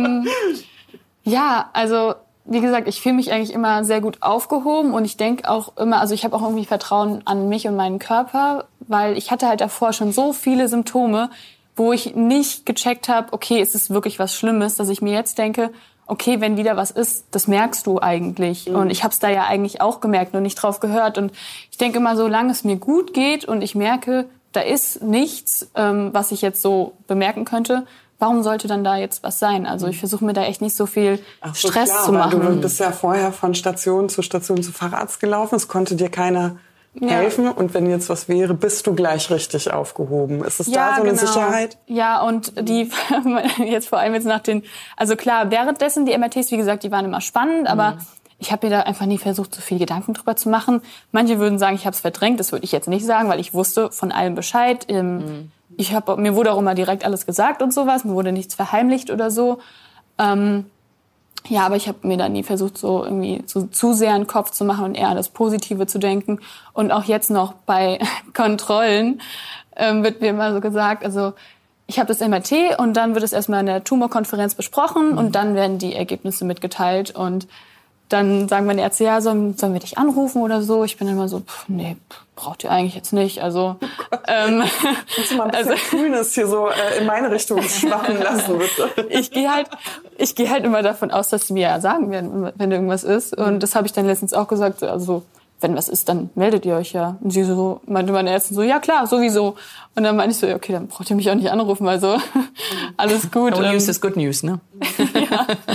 Ja, also wie gesagt, ich fühle mich eigentlich immer sehr gut aufgehoben und ich denke auch immer, also ich habe auch irgendwie Vertrauen an mich und meinen Körper, weil ich hatte halt davor schon so viele Symptome, wo ich nicht gecheckt habe, okay, ist es wirklich was Schlimmes, dass ich mir jetzt denke, okay, wenn wieder was ist, das merkst du eigentlich. Und ich habe es da ja eigentlich auch gemerkt, nur nicht drauf gehört. Und ich denke immer, solange es mir gut geht und ich merke, da ist nichts, was ich jetzt so bemerken könnte, warum sollte dann da jetzt was sein? Also ich versuche mir da echt nicht so viel Stress zu machen. Du bist ja vorher von Station zu Facharzt gelaufen. Es konnte dir keiner helfen. Und wenn jetzt was wäre, bist du gleich richtig aufgehoben. Ist es da so eine Sicherheit? Ja, und die jetzt vor allem jetzt also klar, währenddessen die MRTs, wie gesagt, die waren immer spannend, aber ich habe mir da einfach nie versucht, so viel Gedanken drüber zu machen. Manche würden sagen, ich habe es verdrängt. Das würde ich jetzt nicht sagen, weil ich wusste von allem Bescheid. Mir wurde auch immer direkt alles gesagt und sowas. Mir wurde nichts verheimlicht oder so. Ja, aber ich habe mir da nie versucht, so irgendwie zu sehr einen Kopf zu machen und eher an das Positive zu denken. Und auch jetzt noch bei Kontrollen wird mir immer so gesagt, also ich habe das MRT und dann wird es erstmal in der Tumorkonferenz besprochen und dann werden die Ergebnisse mitgeteilt. Und dann sagen meine Ärzte, ja, sollen wir dich anrufen oder so? Ich bin immer so, nee, braucht ihr eigentlich jetzt nicht. Also, kannst du mal ein bisschen Kühlnis hier so in meine Richtung schwappen lassen, bitte? Ich gehe halt immer davon aus, dass sie mir ja sagen werden, wenn irgendwas ist. Und das habe ich dann letztens auch gesagt, also wenn was ist, dann meldet ihr euch ja. Und sie so, meinte meine Ärztin so, ja klar, sowieso. Und dann meinte ich so, okay, dann braucht ihr mich auch nicht anrufen, also alles gut. No news is good news, ne? Ja,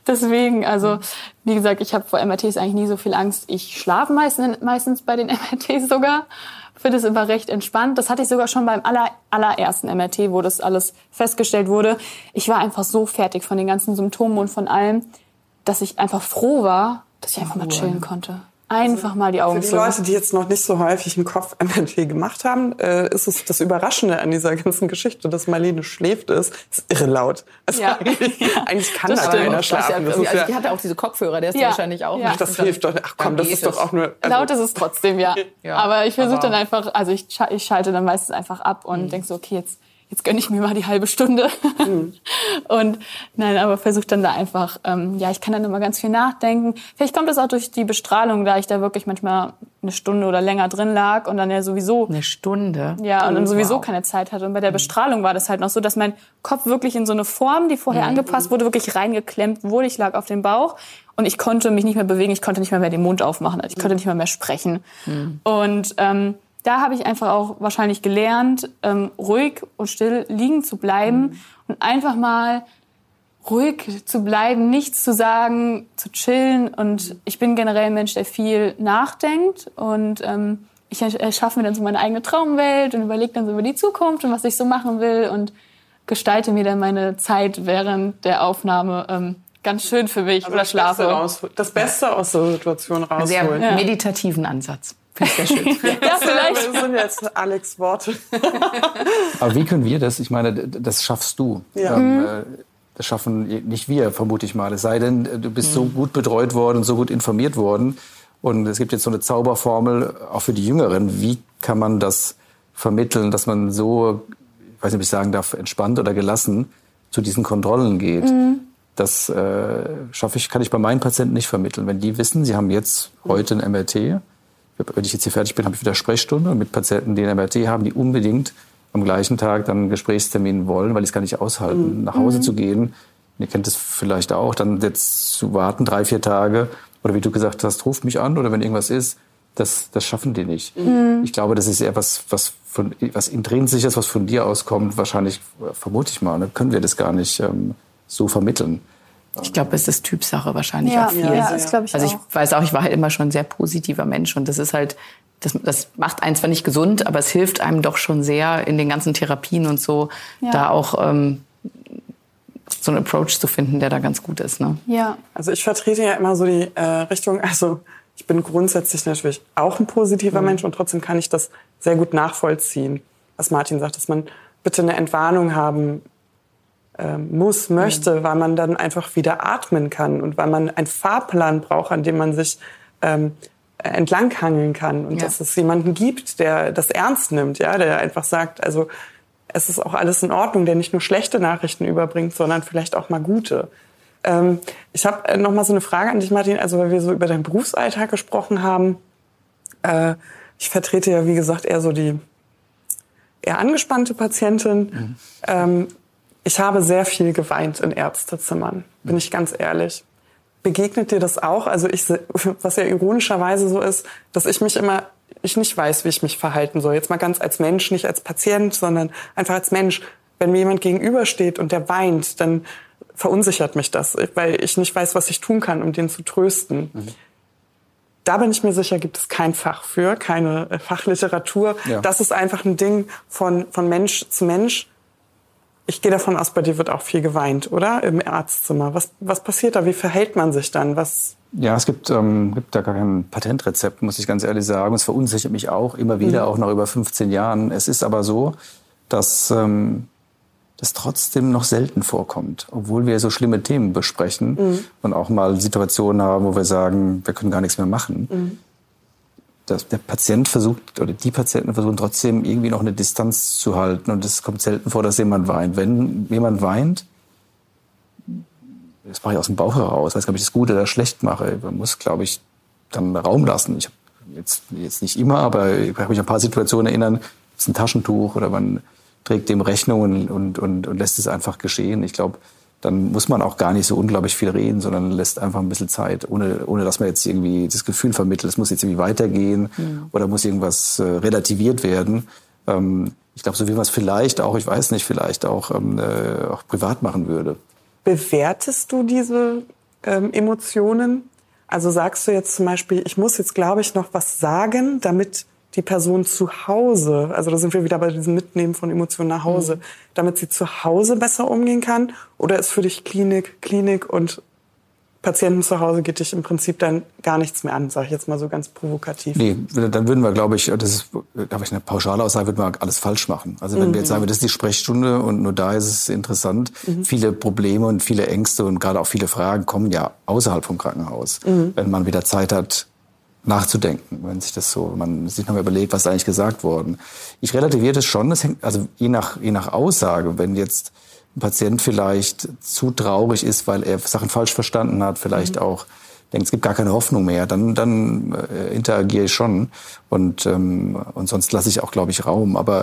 Deswegen, also wie gesagt, ich habe vor MRTs eigentlich nie so viel Angst. Ich schlafe meistens bei den MRTs sogar. Finde es immer recht entspannt. Das hatte ich sogar schon beim allerersten MRT, wo das alles festgestellt wurde. Ich war einfach so fertig von den ganzen Symptomen und von allem, dass ich einfach froh war, dass ich einfach mal chillen konnte. Einfach mal die Augen zu. Für die Leute, die jetzt noch nicht so häufig einen Kopf-MRT gemacht haben, ist es das Überraschende an dieser ganzen Geschichte, dass Marlene schläft, ist irre laut. Also eigentlich kann da keiner schlafen. Die hatte auch diese Kopfhörer, der ist wahrscheinlich auch. Ja. Das hilft doch. Ach komm, das ist doch auch nur... Also laut ist es trotzdem, ja. Aber ich versuche dann einfach, also ich schalte dann meistens einfach ab und denke so, okay, jetzt gönne ich mir mal die halbe Stunde. Und nein, aber versuche dann da einfach, ich kann dann immer ganz viel nachdenken. Vielleicht kommt das auch durch die Bestrahlung, da ich da wirklich manchmal eine Stunde oder länger drin lag und dann ja sowieso... Eine Stunde? Ja, und dann sowieso keine Zeit hatte. Und bei der Bestrahlung war das halt noch so, dass mein Kopf wirklich in so eine Form, die vorher angepasst wurde, wirklich reingeklemmt wurde. Ich lag auf dem Bauch und ich konnte mich nicht mehr bewegen, ich konnte nicht mehr den Mund aufmachen, ich konnte nicht mehr sprechen. Und da habe ich einfach auch wahrscheinlich gelernt, ruhig und still liegen zu bleiben und einfach mal ruhig zu bleiben, nichts zu sagen, zu chillen. Und ich bin generell ein Mensch, der viel nachdenkt und ich erschaffe mir dann so meine eigene Traumwelt und überlege dann so über die Zukunft und was ich so machen will und gestalte mir dann meine Zeit während der Aufnahme ganz schön für mich oder schlafe. Das Beste aus der Situation rausholen. Sehr meditativen Ansatz. Finde ich sehr schön. Ja, vielleicht. Das sind jetzt Alex' Worte. Aber wie können wir das? Ich meine, das schaffst du. Ja. Das schaffen nicht wir, vermute ich mal. Es sei denn, du bist so gut betreut worden und so gut informiert worden. Und es gibt jetzt so eine Zauberformel, auch für die Jüngeren. Wie kann man das vermitteln, dass man so, ich weiß nicht, ob ich sagen darf, entspannt oder gelassen zu diesen Kontrollen geht? Das kann ich bei meinen Patienten nicht vermitteln. Wenn die wissen, sie haben jetzt heute ein MRT, wenn ich jetzt hier fertig bin, habe ich wieder Sprechstunde mit Patienten, die ein MRT haben, die unbedingt am gleichen Tag dann einen Gesprächstermin wollen, weil die es gar nicht aushalten, nach Hause zu gehen. Ihr kennt es vielleicht auch, dann jetzt zu warten 3-4 Tage oder wie du gesagt hast, ruf mich an oder wenn irgendwas ist, das schaffen die nicht. Ich glaube, das ist eher was Intrinsisches, was von dir auskommt. Wahrscheinlich, vermute ich mal, dann können wir das gar nicht so vermitteln. Ich glaube, es ist Typsache wahrscheinlich auch viel. Ja, das glaube ich also auch. ich weiß auch, ich war halt immer schon ein sehr positiver Mensch und das ist halt, das macht einen zwar nicht gesund, aber es hilft einem doch schon sehr in den ganzen Therapien und so, da auch so einen Approach zu finden, der da ganz gut ist. Ne? Ja. Also ich vertrete ja immer so die Richtung, also ich bin grundsätzlich natürlich auch ein positiver Mensch und trotzdem kann ich das sehr gut nachvollziehen, was Martin sagt, dass man bitte eine Entwarnung haben möchte, weil man dann einfach wieder atmen kann und weil man einen Fahrplan braucht, an dem man sich entlanghangeln kann und dass es jemanden gibt, der das ernst nimmt, der einfach sagt, also es ist auch alles in Ordnung, der nicht nur schlechte Nachrichten überbringt, sondern vielleicht auch mal gute. Ich habe noch mal so eine Frage an dich, Martin, also weil wir so über deinen Berufsalltag gesprochen haben. Ich vertrete ja, wie gesagt, eher so die eher angespannte Patientin. Ich habe sehr viel geweint in Ärztezimmern, bin ich ganz ehrlich. Begegnet dir das auch? Also was ja ironischerweise so ist, dass ich nicht weiß, wie ich mich verhalten soll. Jetzt mal ganz als Mensch, nicht als Patient, sondern einfach als Mensch. Wenn mir jemand gegenübersteht und der weint, dann verunsichert mich das, weil ich nicht weiß, was ich tun kann, um den zu trösten. Da bin ich mir sicher, gibt es kein Fach für, keine Fachliteratur. Ja. Das ist einfach ein Ding von Mensch zu Mensch. Ich gehe davon aus, bei dir wird auch viel geweint, oder? Im Arztzimmer. Was passiert da? Wie verhält man sich dann? Ja, es gibt da gar kein Patentrezept, muss ich ganz ehrlich sagen. Es verunsichert mich auch immer wieder, auch nach über 15 Jahren. Es ist aber so, dass das trotzdem noch selten vorkommt, obwohl wir so schlimme Themen besprechen und auch mal Situationen haben, wo wir sagen, wir können gar nichts mehr machen. Der Patient versucht, oder die Patienten versuchen trotzdem irgendwie noch eine Distanz zu halten. Und es kommt selten vor, dass jemand weint. Wenn jemand weint, das mache ich aus dem Bauch heraus, weiß gar nicht, ob ich das gut oder schlecht mache. Man muss, glaube ich, dann Raum lassen. Ich habe jetzt nicht immer, aber ich kann mich an ein paar Situationen erinnern, es ist ein Taschentuch oder man trägt dem Rechnung und lässt es einfach geschehen. Ich glaube, dann muss man auch gar nicht so unglaublich viel reden, sondern lässt einfach ein bisschen Zeit, ohne dass man jetzt irgendwie das Gefühl vermittelt, es muss jetzt irgendwie weitergehen oder muss irgendwas relativiert werden. Ich glaube, so wie man es vielleicht auch, ich weiß nicht, vielleicht auch privat machen würde. Bewertest du diese Emotionen? Also sagst du jetzt zum Beispiel, ich muss jetzt, glaube ich, noch was sagen, damit die Person zu Hause, also da sind wir wieder bei diesem Mitnehmen von Emotionen nach Hause, damit sie zu Hause besser umgehen kann? Oder ist für dich Klinik und Patienten zu Hause geht dich im Prinzip dann gar nichts mehr an, sage ich jetzt mal so ganz provokativ. Nee, dann würden wir, glaube ich, das ist, glaube ich, eine pauschale Aussage, würden wir alles falsch machen. Also wenn wir jetzt sagen, das ist die Sprechstunde und nur da ist es interessant, viele Probleme und viele Ängste und gerade auch viele Fragen kommen ja außerhalb vom Krankenhaus, wenn man wieder Zeit hat, nachzudenken, wenn sich das so, man sich nochmal überlegt, was ist eigentlich gesagt worden. Ich relativiere das schon, das hängt, also je nach Aussage, wenn jetzt ein Patient vielleicht zu traurig ist, weil er Sachen falsch verstanden hat, vielleicht auch denkt, es gibt gar keine Hoffnung mehr, dann interagiere ich schon und sonst lasse ich auch, glaube ich, Raum. Aber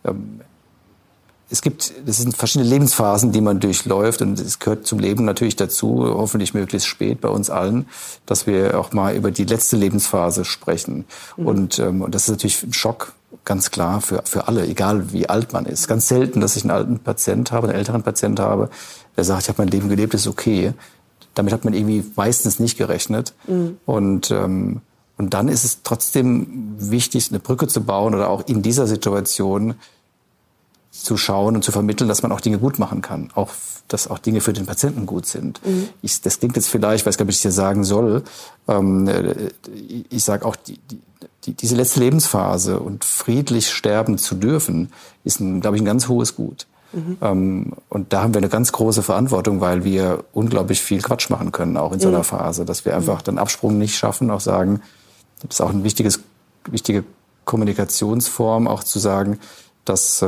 das sind verschiedene Lebensphasen, die man durchläuft und es gehört zum Leben natürlich dazu, hoffentlich möglichst spät bei uns allen, dass wir auch mal über die letzte Lebensphase sprechen. Und das ist natürlich ein Schock, ganz klar, für alle, egal wie alt man ist. Ganz selten, dass ich einen alten Patient habe, einen älteren Patient habe, der sagt, ich habe mein Leben gelebt, ist okay. Damit hat man irgendwie meistens nicht gerechnet. Und dann ist es trotzdem wichtig, eine Brücke zu bauen oder auch in dieser Situation zu schauen und zu vermitteln, dass man auch Dinge gut machen kann. Auch, dass auch Dinge für den Patienten gut sind. Das klingt jetzt vielleicht, ich weiß gar nicht, ob ich das hier sagen soll, ich sage auch, diese letzte Lebensphase und friedlich sterben zu dürfen, ist, glaube ich, ein ganz hohes Gut. Und da haben wir eine ganz große Verantwortung, weil wir unglaublich viel Quatsch machen können, auch in so einer Phase, dass wir einfach den Absprung nicht schaffen, auch sagen, das ist auch eine wichtige Kommunikationsform, auch zu sagen, dass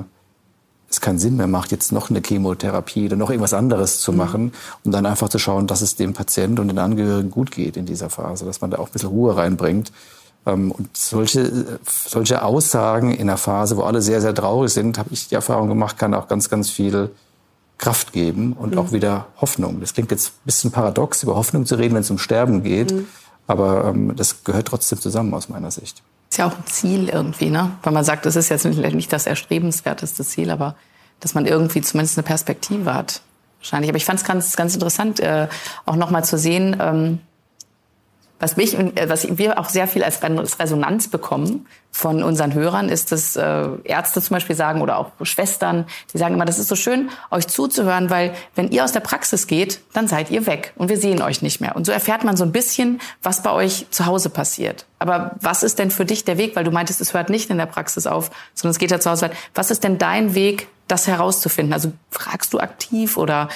es keinen Sinn mehr macht, jetzt noch eine Chemotherapie oder noch irgendwas anderes zu machen, um dann einfach zu schauen, dass es dem Patienten und den Angehörigen gut geht in dieser Phase, dass man da auch ein bisschen Ruhe reinbringt. Und solche Aussagen in einer Phase, wo alle sehr, sehr traurig sind, habe ich die Erfahrung gemacht, kann auch ganz, ganz viel Kraft geben und auch wieder Hoffnung. Das klingt jetzt ein bisschen paradox, über Hoffnung zu reden, wenn es um Sterben geht, aber das gehört trotzdem zusammen aus meiner Sicht. Ist ja auch ein Ziel irgendwie, ne? Weil man sagt, es ist jetzt nicht das erstrebenswerteste Ziel, aber dass man irgendwie zumindest eine Perspektive hat. Wahrscheinlich. Aber ich fand es ganz interessant, auch nochmal zu sehen, was wir auch sehr viel als Resonanz bekommen von unseren Hörern, ist, dass Ärzte zum Beispiel sagen oder auch Schwestern, die sagen immer, das ist so schön, euch zuzuhören, weil wenn ihr aus der Praxis geht, dann seid ihr weg und wir sehen euch nicht mehr. Und so erfährt man so ein bisschen, was bei euch zu Hause passiert. Aber was ist denn für dich der Weg? Weil du meintest, es hört nicht in der Praxis auf, sondern es geht ja zu Hause weiter. Was ist denn dein Weg, das herauszufinden? Also fragst du aktiv oder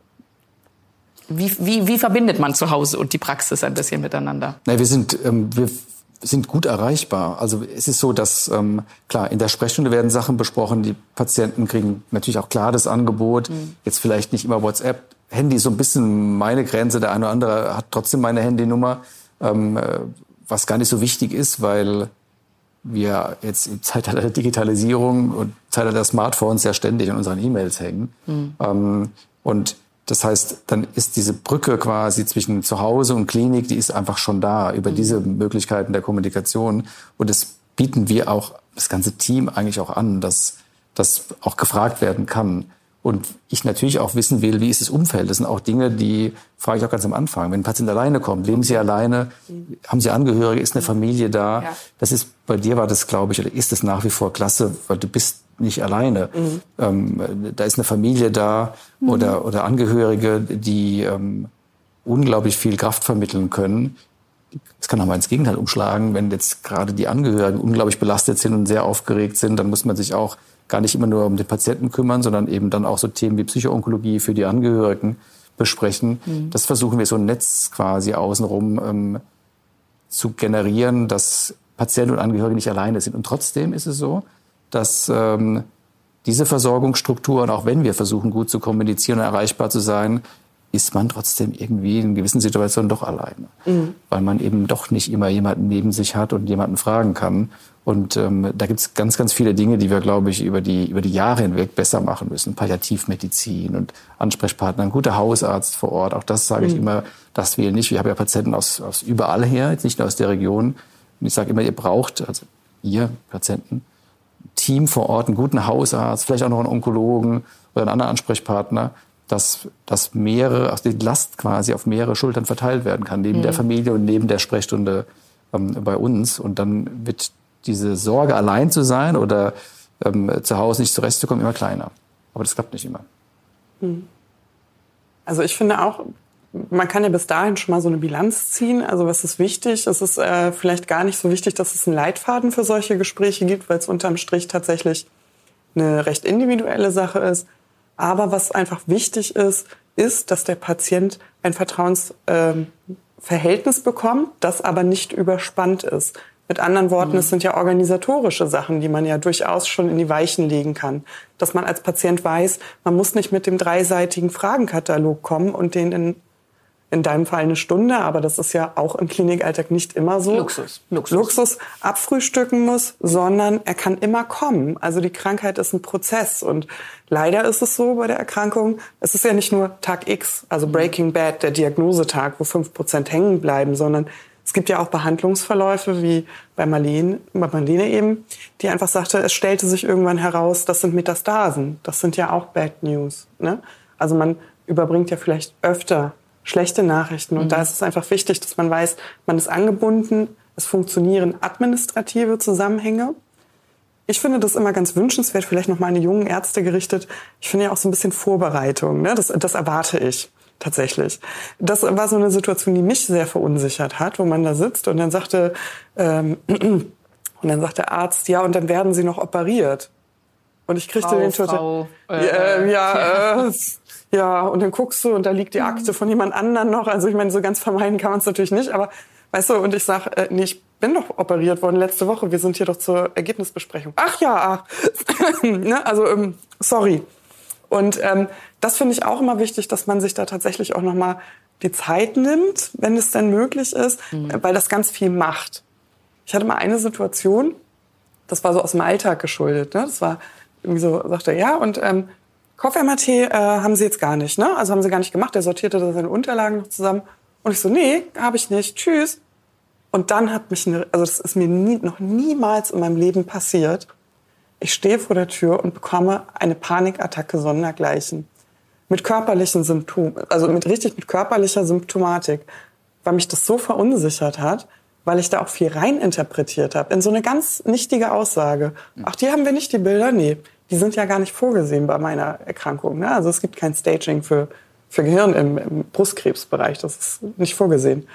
wie verbindet man zu Hause und die Praxis ein bisschen miteinander? Na, wir sind gut erreichbar. Also es ist so, dass, klar, in der Sprechstunde werden Sachen besprochen, die Patienten kriegen natürlich auch klar das Angebot, jetzt vielleicht nicht immer WhatsApp. Handy ist so ein bisschen meine Grenze, der eine oder andere hat trotzdem meine Handynummer, was gar nicht so wichtig ist, weil wir jetzt im Zeitalter der Digitalisierung und Zeitalter der Smartphones ja ständig an unseren E-Mails hängen. Und das heißt, dann ist diese Brücke quasi zwischen Zuhause und Klinik, die ist einfach schon da über diese Möglichkeiten der Kommunikation. Und das bieten wir auch, das ganze Team eigentlich auch an, dass das auch gefragt werden kann. Und ich natürlich auch wissen will, wie ist das Umfeld? Das sind auch Dinge, die frage ich auch ganz am Anfang. Wenn ein Patient alleine kommt, leben Sie alleine? Haben Sie Angehörige? Ist eine Familie da? Ja. Das ist, bei dir war das, glaube ich, oder ist es nach wie vor klasse, weil du bist nicht alleine. Da ist eine Familie da oder Angehörige, die unglaublich viel Kraft vermitteln können. Es kann auch mal ins Gegenteil umschlagen, wenn jetzt gerade die Angehörigen unglaublich belastet sind und sehr aufgeregt sind, dann muss man sich auch gar nicht immer nur um den Patienten kümmern, sondern eben dann auch so Themen wie Psychoonkologie für die Angehörigen besprechen. Das versuchen wir so ein Netz quasi außenrum zu generieren, dass Patienten und Angehörige nicht alleine sind. Und trotzdem ist es so, dass diese Versorgungsstrukturen, auch wenn wir versuchen, gut zu kommunizieren und erreichbar zu sein, ist man trotzdem irgendwie in gewissen Situationen doch alleine. Weil man eben doch nicht immer jemanden neben sich hat und jemanden fragen kann. Und da gibt es ganz, ganz viele Dinge, die wir, glaube ich, über die Jahre hinweg besser machen müssen. Palliativmedizin und Ansprechpartner, ein guter Hausarzt vor Ort. Auch das sage ich immer, das wählen nicht. Wir haben ja Patienten aus überall her, jetzt nicht nur aus der Region. Und ich sage immer, ihr braucht, also ihr Patienten, Team vor Ort, einen guten Hausarzt, vielleicht auch noch einen Onkologen oder einen anderen Ansprechpartner, dass die Last quasi auf mehrere Schultern verteilt werden kann, neben der Familie und neben der Sprechstunde bei uns. Und dann wird diese Sorge, allein zu sein oder zu Hause nicht zurechtzukommen, immer kleiner. Aber das klappt nicht immer. Also ich finde auch, man kann ja bis dahin schon mal so eine Bilanz ziehen. Also was ist wichtig? Es ist vielleicht gar nicht so wichtig, dass es einen Leitfaden für solche Gespräche gibt, weil es unterm Strich tatsächlich eine recht individuelle Sache ist. Aber was einfach wichtig ist, dass der Patient ein Vertrauensverhältnis bekommt, das aber nicht überspannt ist. Mit anderen Worten, es sind ja organisatorische Sachen, die man ja durchaus schon in die Weichen legen kann. Dass man als Patient weiß, man muss nicht mit dem 3-seitigen Fragenkatalog kommen und den in deinem Fall eine Stunde, aber das ist ja auch im Klinikalltag nicht immer so. Luxus abfrühstücken muss, sondern er kann immer kommen. Also die Krankheit ist ein Prozess und leider ist es so bei der Erkrankung, es ist ja nicht nur Tag X, also Breaking Bad, der Diagnosetag, wo 5% hängen bleiben, sondern es gibt ja auch Behandlungsverläufe, wie bei Marlene eben, die einfach sagte, es stellte sich irgendwann heraus, das sind Metastasen. Das sind ja auch Bad News. Ne? Also man überbringt ja vielleicht öfter schlechte Nachrichten. Und da ist es einfach wichtig, dass man weiß, man ist angebunden, es funktionieren administrative Zusammenhänge. Ich finde das immer ganz wünschenswert, vielleicht noch mal an die jungen Ärzte gerichtet. Ich finde ja auch so ein bisschen Vorbereitung. Ne? Das erwarte ich tatsächlich. Das war so eine Situation, die mich sehr verunsichert hat, wo man da sitzt und dann sagte der Arzt, ja, und dann werden Sie noch operiert. Und ich kriegte den total... Ja, und dann guckst du und da liegt die Akte von jemand anderen noch. Also ich meine, so ganz vermeiden kann man es natürlich nicht. Aber weißt du, und ich sag, nee, ich bin doch operiert worden letzte Woche. Wir sind hier doch zur Ergebnisbesprechung. Ne, also sorry. Und das finde ich auch immer wichtig, dass man sich da tatsächlich auch nochmal die Zeit nimmt, wenn es denn möglich ist, weil das ganz viel macht. Ich hatte mal eine Situation, das war so aus dem Alltag geschuldet. Ne? Das war irgendwie so, sagte er, ja, und Kopf-MRT haben Sie jetzt gar nicht, ne? Also haben Sie gar nicht gemacht. Der sortierte da seine Unterlagen noch zusammen. Und ich so, nee, habe ich nicht. Tschüss. Und dann hat mich das ist mir noch niemals in meinem Leben passiert. Ich stehe vor der Tür und bekomme eine Panikattacke sondergleichen. Mit körperlichen Symptomen, also mit körperlicher Symptomatik, weil mich das so verunsichert hat, weil ich da auch viel reininterpretiert habe in so eine ganz nichtige Aussage. Ach, die haben wir nicht, die Bilder? Nee. Die sind ja gar nicht vorgesehen bei meiner Erkrankung. Ne? Also es gibt kein Staging für Gehirn im Brustkrebsbereich. Das ist nicht vorgesehen.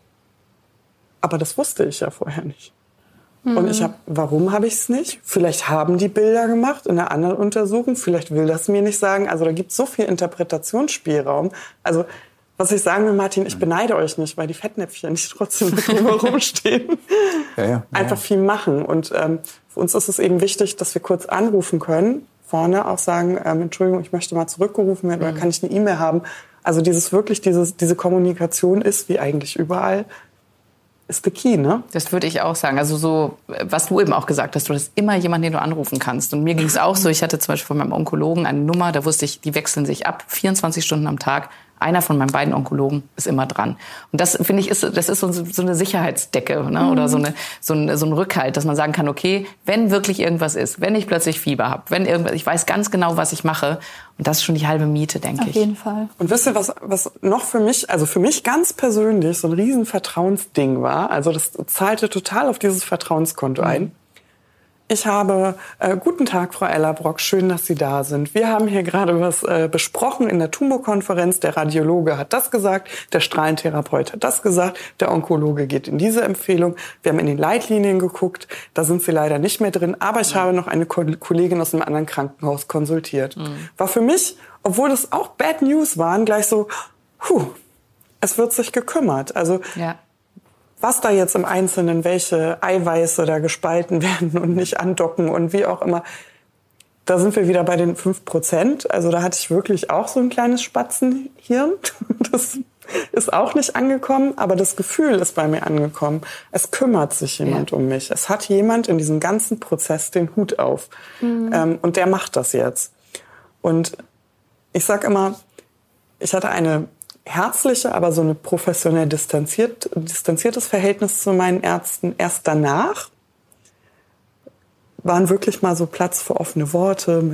Aber das wusste ich ja vorher nicht. Und warum habe ich es nicht? Vielleicht haben die Bilder gemacht in einer anderen Untersuchung. Vielleicht will das mir nicht sagen. Also da gibt es so viel Interpretationsspielraum. Also was ich sagen will, Martin, ich beneide euch nicht, weil die Fettnäpfchen nicht trotzdem mit mir rumstehen. Einfach viel machen. Und für uns ist es eben wichtig, dass wir kurz anrufen können, vorne auch sagen, Entschuldigung, ich möchte mal zurückgerufen werden oder kann ich eine E-Mail haben. Also diese Kommunikation ist, wie eigentlich überall, ist the key, ne? Das würde ich auch sagen. Also so, was du eben auch gesagt hast, du hast immer jemanden, den du anrufen kannst. Und mir ging es auch so, ich hatte zum Beispiel von meinem Onkologen eine Nummer, da wusste ich, die wechseln sich ab, 24 Stunden am Tag. Einer von meinen beiden Onkologen ist immer dran. Und das, finde ich, das ist so eine Sicherheitsdecke, ne? Oder so ein Rückhalt, dass man sagen kann, okay, wenn wirklich irgendwas ist, wenn ich plötzlich Fieber habe, wenn irgendwas, ich weiß ganz genau, was ich mache. Und das ist schon die halbe Miete, denke ich. Auf jeden Fall. Und wisst ihr, was noch für mich ganz persönlich so ein riesen Vertrauensding war? Also das zahlte total auf dieses Vertrauenskonto ein. Ich habe, guten Tag, Frau Ellerbrock, schön, dass Sie da sind. Wir haben hier gerade was besprochen in der Tumorkonferenz. Der Radiologe hat das gesagt, der Strahlentherapeut hat das gesagt, der Onkologe geht in diese Empfehlung. Wir haben in den Leitlinien geguckt, da sind Sie leider nicht mehr drin. Aber ich habe noch eine Kollegin aus einem anderen Krankenhaus konsultiert. War für mich, obwohl das auch Bad News waren, gleich so, es wird sich gekümmert. Also was da jetzt im Einzelnen, welche Eiweiße da gespalten werden und nicht andocken und wie auch immer, da sind wir wieder bei den 5%. Also da hatte ich wirklich auch so ein kleines Spatzenhirn. Das ist auch nicht angekommen, aber das Gefühl ist bei mir angekommen. Es kümmert sich jemand um mich. Es hat jemand in diesem ganzen Prozess den Hut auf. Und der macht das jetzt. Und ich sag immer, ich hatte eine herzliche, aber so eine professionell distanziertes Verhältnis zu meinen Ärzten. Erst danach waren wirklich mal so Platz für offene Worte mit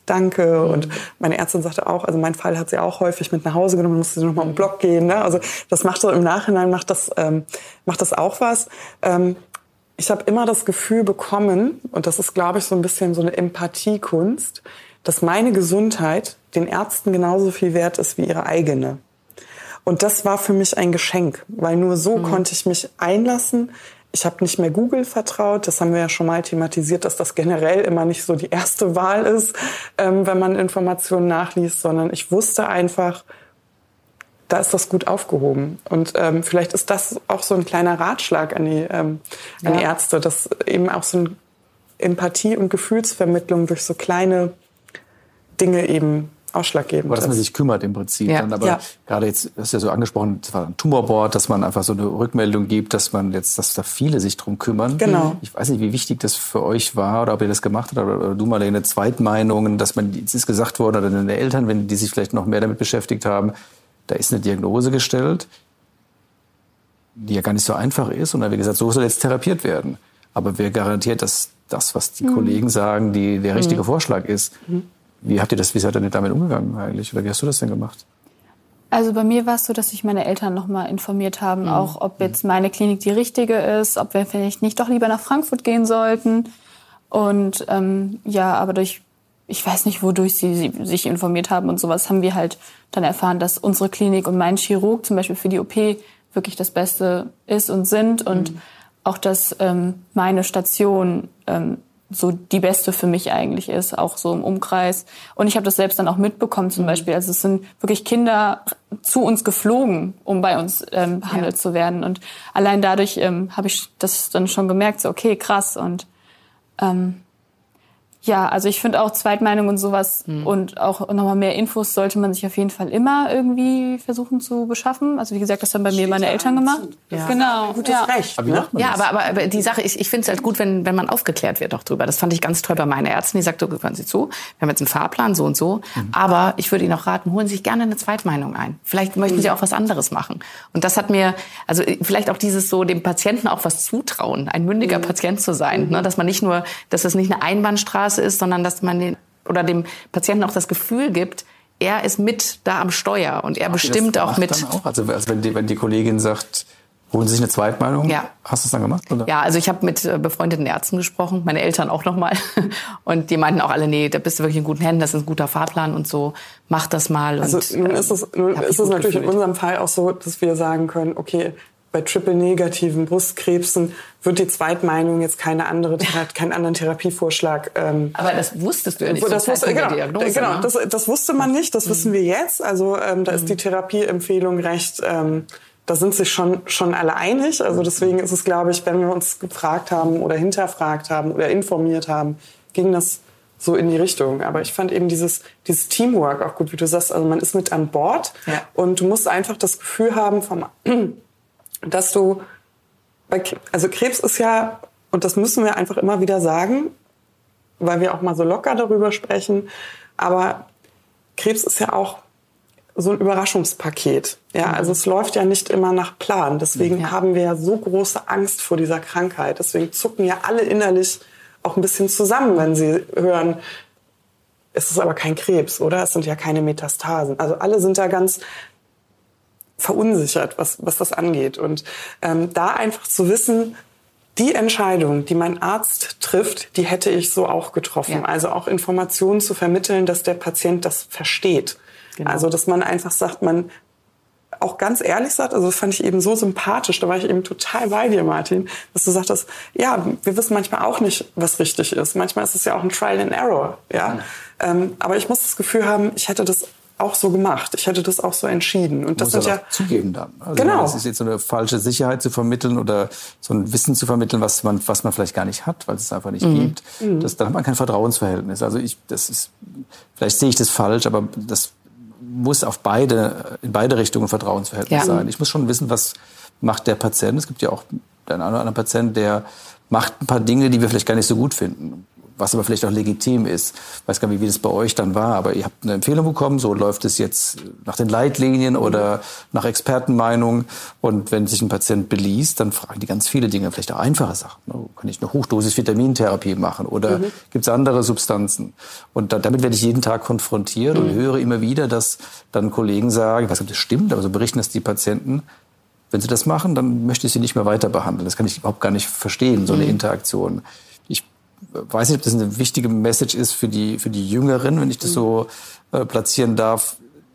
danke. Und meine Ärztin sagte auch, also mein Fall hat sie auch häufig mit nach Hause genommen, musste sie nochmal um den Block gehen. Ne? Also das macht so im Nachhinein, macht das auch was. Ich habe immer das Gefühl bekommen, und das ist, glaube ich, so ein bisschen so eine Empathiekunst, dass meine Gesundheit den Ärzten genauso viel wert ist wie ihre eigene. Und das war für mich ein Geschenk, weil nur so konnte ich mich einlassen. Ich habe nicht mehr Google vertraut. Das haben wir ja schon mal thematisiert, dass das generell immer nicht so die erste Wahl ist, wenn man Informationen nachliest, sondern ich wusste einfach, da ist das gut aufgehoben. Und vielleicht ist das auch so ein kleiner Ratschlag an die Ärzte, dass eben auch so eine Empathie und Gefühlsvermittlung durch so kleine Dinge eben ausschlaggebend. Aber dass man sich kümmert im Prinzip. Ja. Dann aber gerade jetzt, das ist ja so angesprochen, das war ein Tumorboard, dass man einfach so eine Rückmeldung gibt, dass da viele sich drum kümmern. Genau. Ich weiß nicht, wie wichtig das für euch war oder ob ihr das gemacht habt oder du mal eine Zweitmeinung, dass es ist gesagt worden oder deine Eltern, wenn die sich vielleicht noch mehr damit beschäftigt haben, da ist eine Diagnose gestellt, die ja gar nicht so einfach ist und dann wird gesagt, so soll jetzt therapiert werden. Aber wer garantiert, dass das, was die Kollegen sagen, der richtige Vorschlag ist? Wie seid ihr denn damit umgegangen eigentlich? Oder wie hast du das denn gemacht? Also bei mir war es so, dass sich meine Eltern nochmal informiert haben, auch ob jetzt meine Klinik die richtige ist, ob wir vielleicht nicht doch lieber nach Frankfurt gehen sollten. Und aber ich weiß nicht, wodurch sie sich informiert haben und sowas, haben wir halt dann erfahren, dass unsere Klinik und mein Chirurg zum Beispiel für die OP wirklich das Beste ist und sind und auch, dass meine Station so die beste für mich eigentlich ist, auch so im Umkreis. Und ich habe das selbst dann auch mitbekommen zum Beispiel. Also es sind wirklich Kinder zu uns geflogen, um bei uns behandelt zu werden. Und allein dadurch habe ich das dann schon gemerkt, so okay, krass. Und also ich finde auch Zweitmeinung und sowas und auch nochmal mehr Infos sollte man sich auf jeden Fall immer irgendwie versuchen zu beschaffen. Also wie gesagt, das haben bei mir meine Eltern gemacht. Ja. Genau. Gutes Recht. Aber die Sache ist, ich finde es halt gut, wenn man aufgeklärt wird auch drüber. Das fand ich ganz toll bei meiner Ärztin. Die sagte, hören Sie zu, wir haben jetzt einen Fahrplan, so und so. Aber ich würde Ihnen auch raten, holen Sie sich gerne eine Zweitmeinung ein. Vielleicht möchten Sie auch was anderes machen. Und das hat mir, also vielleicht auch dieses so, dem Patienten auch was zutrauen, ein mündiger Patient zu sein. Ne? Dass man nicht nur, dass es nicht eine Einbahnstraße ist, sondern dass man dem Patienten auch das Gefühl gibt, er ist mit da am Steuer und er bestimmt auch mit. Auch? Also wenn die Kollegin sagt, holen Sie sich eine Zweitmeinung, hast du es dann gemacht? Oder? Ja, also ich habe mit befreundeten Ärzten gesprochen, meine Eltern auch nochmal. Und die meinten auch alle, nee, da bist du wirklich in guten Händen, das ist ein guter Fahrplan und so, mach das mal. Also nun ist es natürlich in unserem Fall auch so, dass wir sagen können, okay, bei triple-negativen Brustkrebsen wird die Zweitmeinung jetzt keinen anderen Therapievorschlag. Aber das wusstest du ja nicht. Das wusste man nicht, das wissen wir jetzt. Also da ist die Therapieempfehlung recht, da sind sich schon alle einig. Also deswegen ist es, glaube ich, wenn wir uns gefragt haben oder hinterfragt haben oder informiert haben, ging das so in die Richtung. Aber ich fand eben dieses Teamwork auch gut, wie du sagst. Also man ist mit an Bord und du musst einfach das Gefühl haben, dass du, also Krebs ist ja, und das müssen wir einfach immer wieder sagen, weil wir auch mal so locker darüber sprechen, aber Krebs ist ja auch so ein Überraschungspaket. Ja, also es läuft ja nicht immer nach Plan. Deswegen haben wir ja so große Angst vor dieser Krankheit. Deswegen zucken ja alle innerlich auch ein bisschen zusammen, wenn sie hören, es ist aber kein Krebs, oder? Es sind ja keine Metastasen. Also alle sind da ganz verunsichert, was das angeht. Und da einfach zu wissen, die Entscheidung, die mein Arzt trifft, die hätte ich so auch getroffen. Ja. Also auch Informationen zu vermitteln, dass der Patient das versteht. Genau. Also dass man einfach sagt, man auch ganz ehrlich sagt, also das fand ich eben so sympathisch, da war ich eben total bei dir, Martin, dass du sagtest, ja, wir wissen manchmal auch nicht, was richtig ist. Manchmal ist es ja auch ein Trial and Error. Ja? Aber ich muss das Gefühl haben, ich hätte das auch so gemacht. Ich hätte das auch so entschieden. Und das sind ja zugeben dann. Also genau. Das ist jetzt so eine falsche Sicherheit zu vermitteln oder so ein Wissen zu vermitteln, was man vielleicht gar nicht hat, weil es einfach nicht gibt. Dann hat man kein Vertrauensverhältnis. Also vielleicht sehe ich das falsch, aber das muss in beide Richtungen ein Vertrauensverhältnis sein. Ich muss schon wissen, was macht der Patient. Es gibt ja auch den einen oder anderen Patient, der macht ein paar Dinge, die wir vielleicht gar nicht so gut finden. was aber vielleicht auch legitim ist. Ich weiß gar nicht, wie das bei euch dann war, aber ihr habt eine Empfehlung bekommen, so läuft es jetzt nach den Leitlinien oder nach Expertenmeinung. Und wenn sich ein Patient beliest, dann fragen die ganz viele Dinge, vielleicht auch einfache Sachen. Kann ich eine Hochdosis-Vitamintherapie machen oder gibt es andere Substanzen? Und damit werde ich jeden Tag konfrontiert und höre immer wieder, dass dann Kollegen sagen, ich weiß nicht, ob das stimmt, aber so berichten das die Patienten, wenn sie das machen, dann möchte ich sie nicht mehr weiter behandeln. Das kann ich überhaupt gar nicht verstehen, so eine Interaktion. Ich weiß nicht, ob das eine wichtige Message ist für die Jüngeren, wenn ich das so platzieren darf.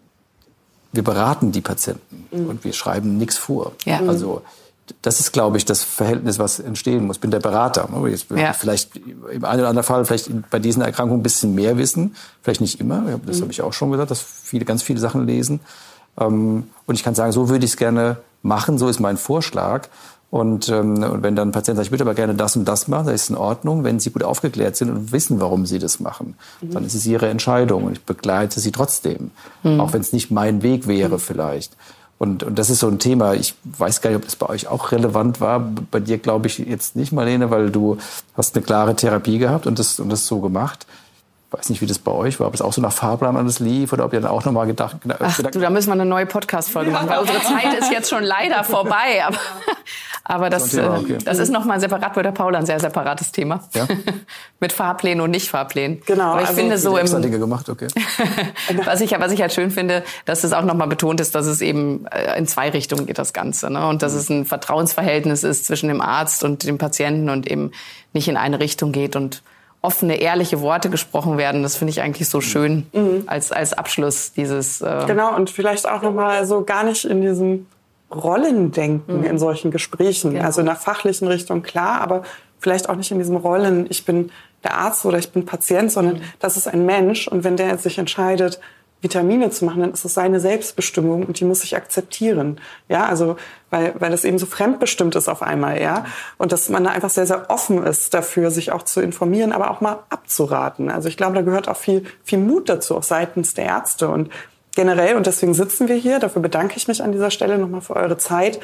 Wir beraten die Patienten und wir schreiben nichts vor. Ja. Also das ist, glaube ich, das Verhältnis, was entstehen muss. Ich bin der Berater. Jetzt vielleicht im einen oder anderen Fall vielleicht bei diesen Erkrankungen ein bisschen mehr wissen. Vielleicht nicht immer. Das habe ich auch schon gesagt, dass ganz viele Sachen lesen. Und ich kann sagen, so würde ich es gerne machen. So ist mein Vorschlag. Und wenn dann ein Patient sagt, ich würde aber gerne das und das machen, dann ist es in Ordnung, wenn Sie gut aufgeklärt sind und wissen, warum Sie das machen. Dann ist es Ihre Entscheidung und ich begleite Sie trotzdem. Auch wenn es nicht mein Weg wäre vielleicht. Und das ist so ein Thema, ich weiß gar nicht, ob das bei euch auch relevant war. Bei dir glaube ich jetzt nicht, Marlene, weil du hast eine klare Therapie gehabt und das so gemacht. Ich weiß nicht, wie das bei euch war, ob es auch so nach Fahrplan alles lief oder ob ihr dann auch nochmal gedacht... Ach du, da müssen wir eine neue Podcast-Folge machen, weil unsere Zeit ist jetzt schon leider vorbei. Aber das ist nochmal separat bei der Paula ein sehr separates Thema. Ja? Mit Fahrplänen und Nicht-Fahrplänen. Genau. Aber ich finde so extra Dinge gemacht, okay. was ich halt schön finde, dass es auch nochmal betont ist, dass es eben in zwei Richtungen geht, das Ganze. Ne? Und dass es ein Vertrauensverhältnis ist zwischen dem Arzt und dem Patienten und eben nicht in eine Richtung geht und offene, ehrliche Worte gesprochen werden. Das finde ich eigentlich so schön als Abschluss dieses... Genau, und vielleicht auch nochmal so gar nicht in diesem Rollendenken in solchen Gesprächen. Genau. Also in der fachlichen Richtung, klar, aber vielleicht auch nicht in diesem Rollen, ich bin der Arzt oder ich bin Patient, sondern das ist ein Mensch. Und wenn der jetzt sich entscheidet, Vitamine zu machen, dann ist es seine Selbstbestimmung und die muss ich akzeptieren. Ja, also weil das eben so fremdbestimmt ist auf einmal, ja. Und dass man da einfach sehr, sehr offen ist dafür, sich auch zu informieren, aber auch mal abzuraten. Also ich glaube, da gehört auch viel Mut dazu, auch seitens der Ärzte und generell. Und deswegen sitzen wir hier. Dafür bedanke ich mich an dieser Stelle nochmal für eure Zeit,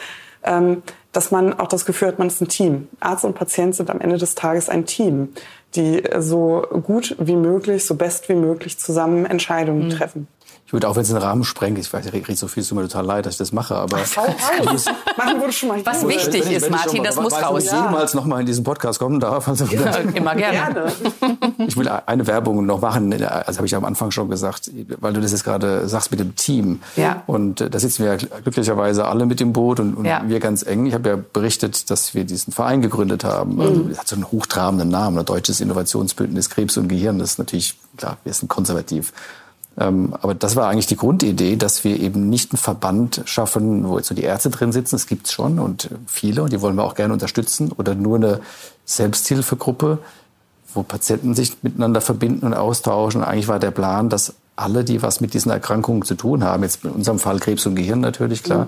dass man auch das Gefühl hat, man ist ein Team. Arzt und Patient sind am Ende des Tages ein Team, die so gut wie möglich, so best wie möglich zusammen Entscheidungen treffen. Ich würde auch, wenn es den Rahmen sprengt, ich weiß, ich rede so viel, es tut mir total leid, dass ich das mache, aber... Machen würde schon mal. Was wichtig ist, Martin, das muss raus. Wenn ich jemals noch mal in diesen Podcast kommen darf. Also ja, immer gerne. Ich will eine Werbung noch machen, das habe ich am Anfang schon gesagt, weil du das jetzt gerade sagst mit dem Team. Ja. Und da sitzen wir glücklicherweise alle mit im Boot und wir ganz eng. Ich habe ja berichtet, dass wir diesen Verein gegründet haben. Also, das hat so einen hochtrabenden Namen, ein Deutsches Innovationsbündnis Krebs und Gehirn. Das ist natürlich, klar, wir sind konservativ. Aber das war eigentlich die Grundidee, dass wir eben nicht einen Verband schaffen, wo jetzt so die Ärzte drin sitzen, das gibt's schon und viele, und die wollen wir auch gerne unterstützen, oder nur eine Selbsthilfegruppe, wo Patienten sich miteinander verbinden und austauschen. Und eigentlich war der Plan, dass alle, die was mit diesen Erkrankungen zu tun haben, jetzt in unserem Fall Krebs und Gehirn natürlich, klar,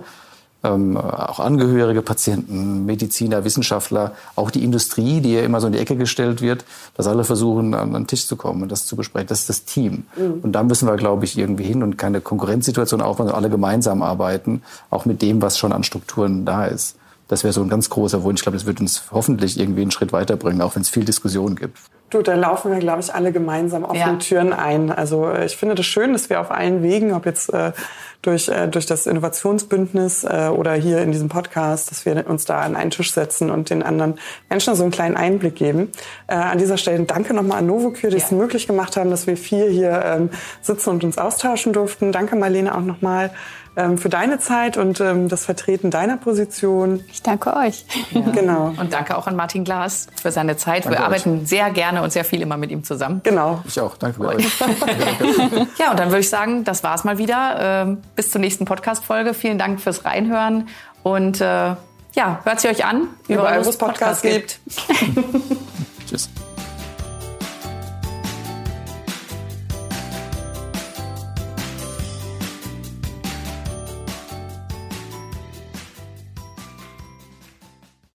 auch Angehörige, Patienten, Mediziner, Wissenschaftler, auch die Industrie, die ja immer so in die Ecke gestellt wird, dass alle versuchen, an den Tisch zu kommen und das zu besprechen. Das ist das Team. Und da müssen wir, glaube ich, irgendwie hin und keine Konkurrenzsituation aufbauen, sondern alle gemeinsam arbeiten, auch mit dem, was schon an Strukturen da ist. Das wäre so ein ganz großer Wunsch. Ich glaube, das wird uns hoffentlich irgendwie einen Schritt weiterbringen, auch wenn es viel Diskussion gibt. Du, da laufen wir, glaube ich, alle gemeinsam offene Türen ein. Also ich finde das schön, dass wir auf allen Wegen, ob jetzt durch das Innovationsbündnis oder hier in diesem Podcast, dass wir uns da an einen Tisch setzen und den anderen Menschen so einen kleinen Einblick geben. An dieser Stelle danke nochmal an Novocure, die es möglich gemacht haben, dass wir 4 hier sitzen und uns austauschen durften. Danke, Marlene, auch nochmal für deine Zeit und das Vertreten deiner Position. Ich danke euch. Ja. Genau. Und danke auch an Martin Glas für seine Zeit. Danke, wir arbeiten sehr gerne und sehr viel immer mit ihm zusammen. Genau. Ich auch. Danke für euch. Ja, und dann würde ich sagen, das war's mal wieder. Bis zur nächsten Podcast-Folge. Vielen Dank fürs Reinhören. Und hört sie euch an, überall wo es Podcasts gibt. Tschüss.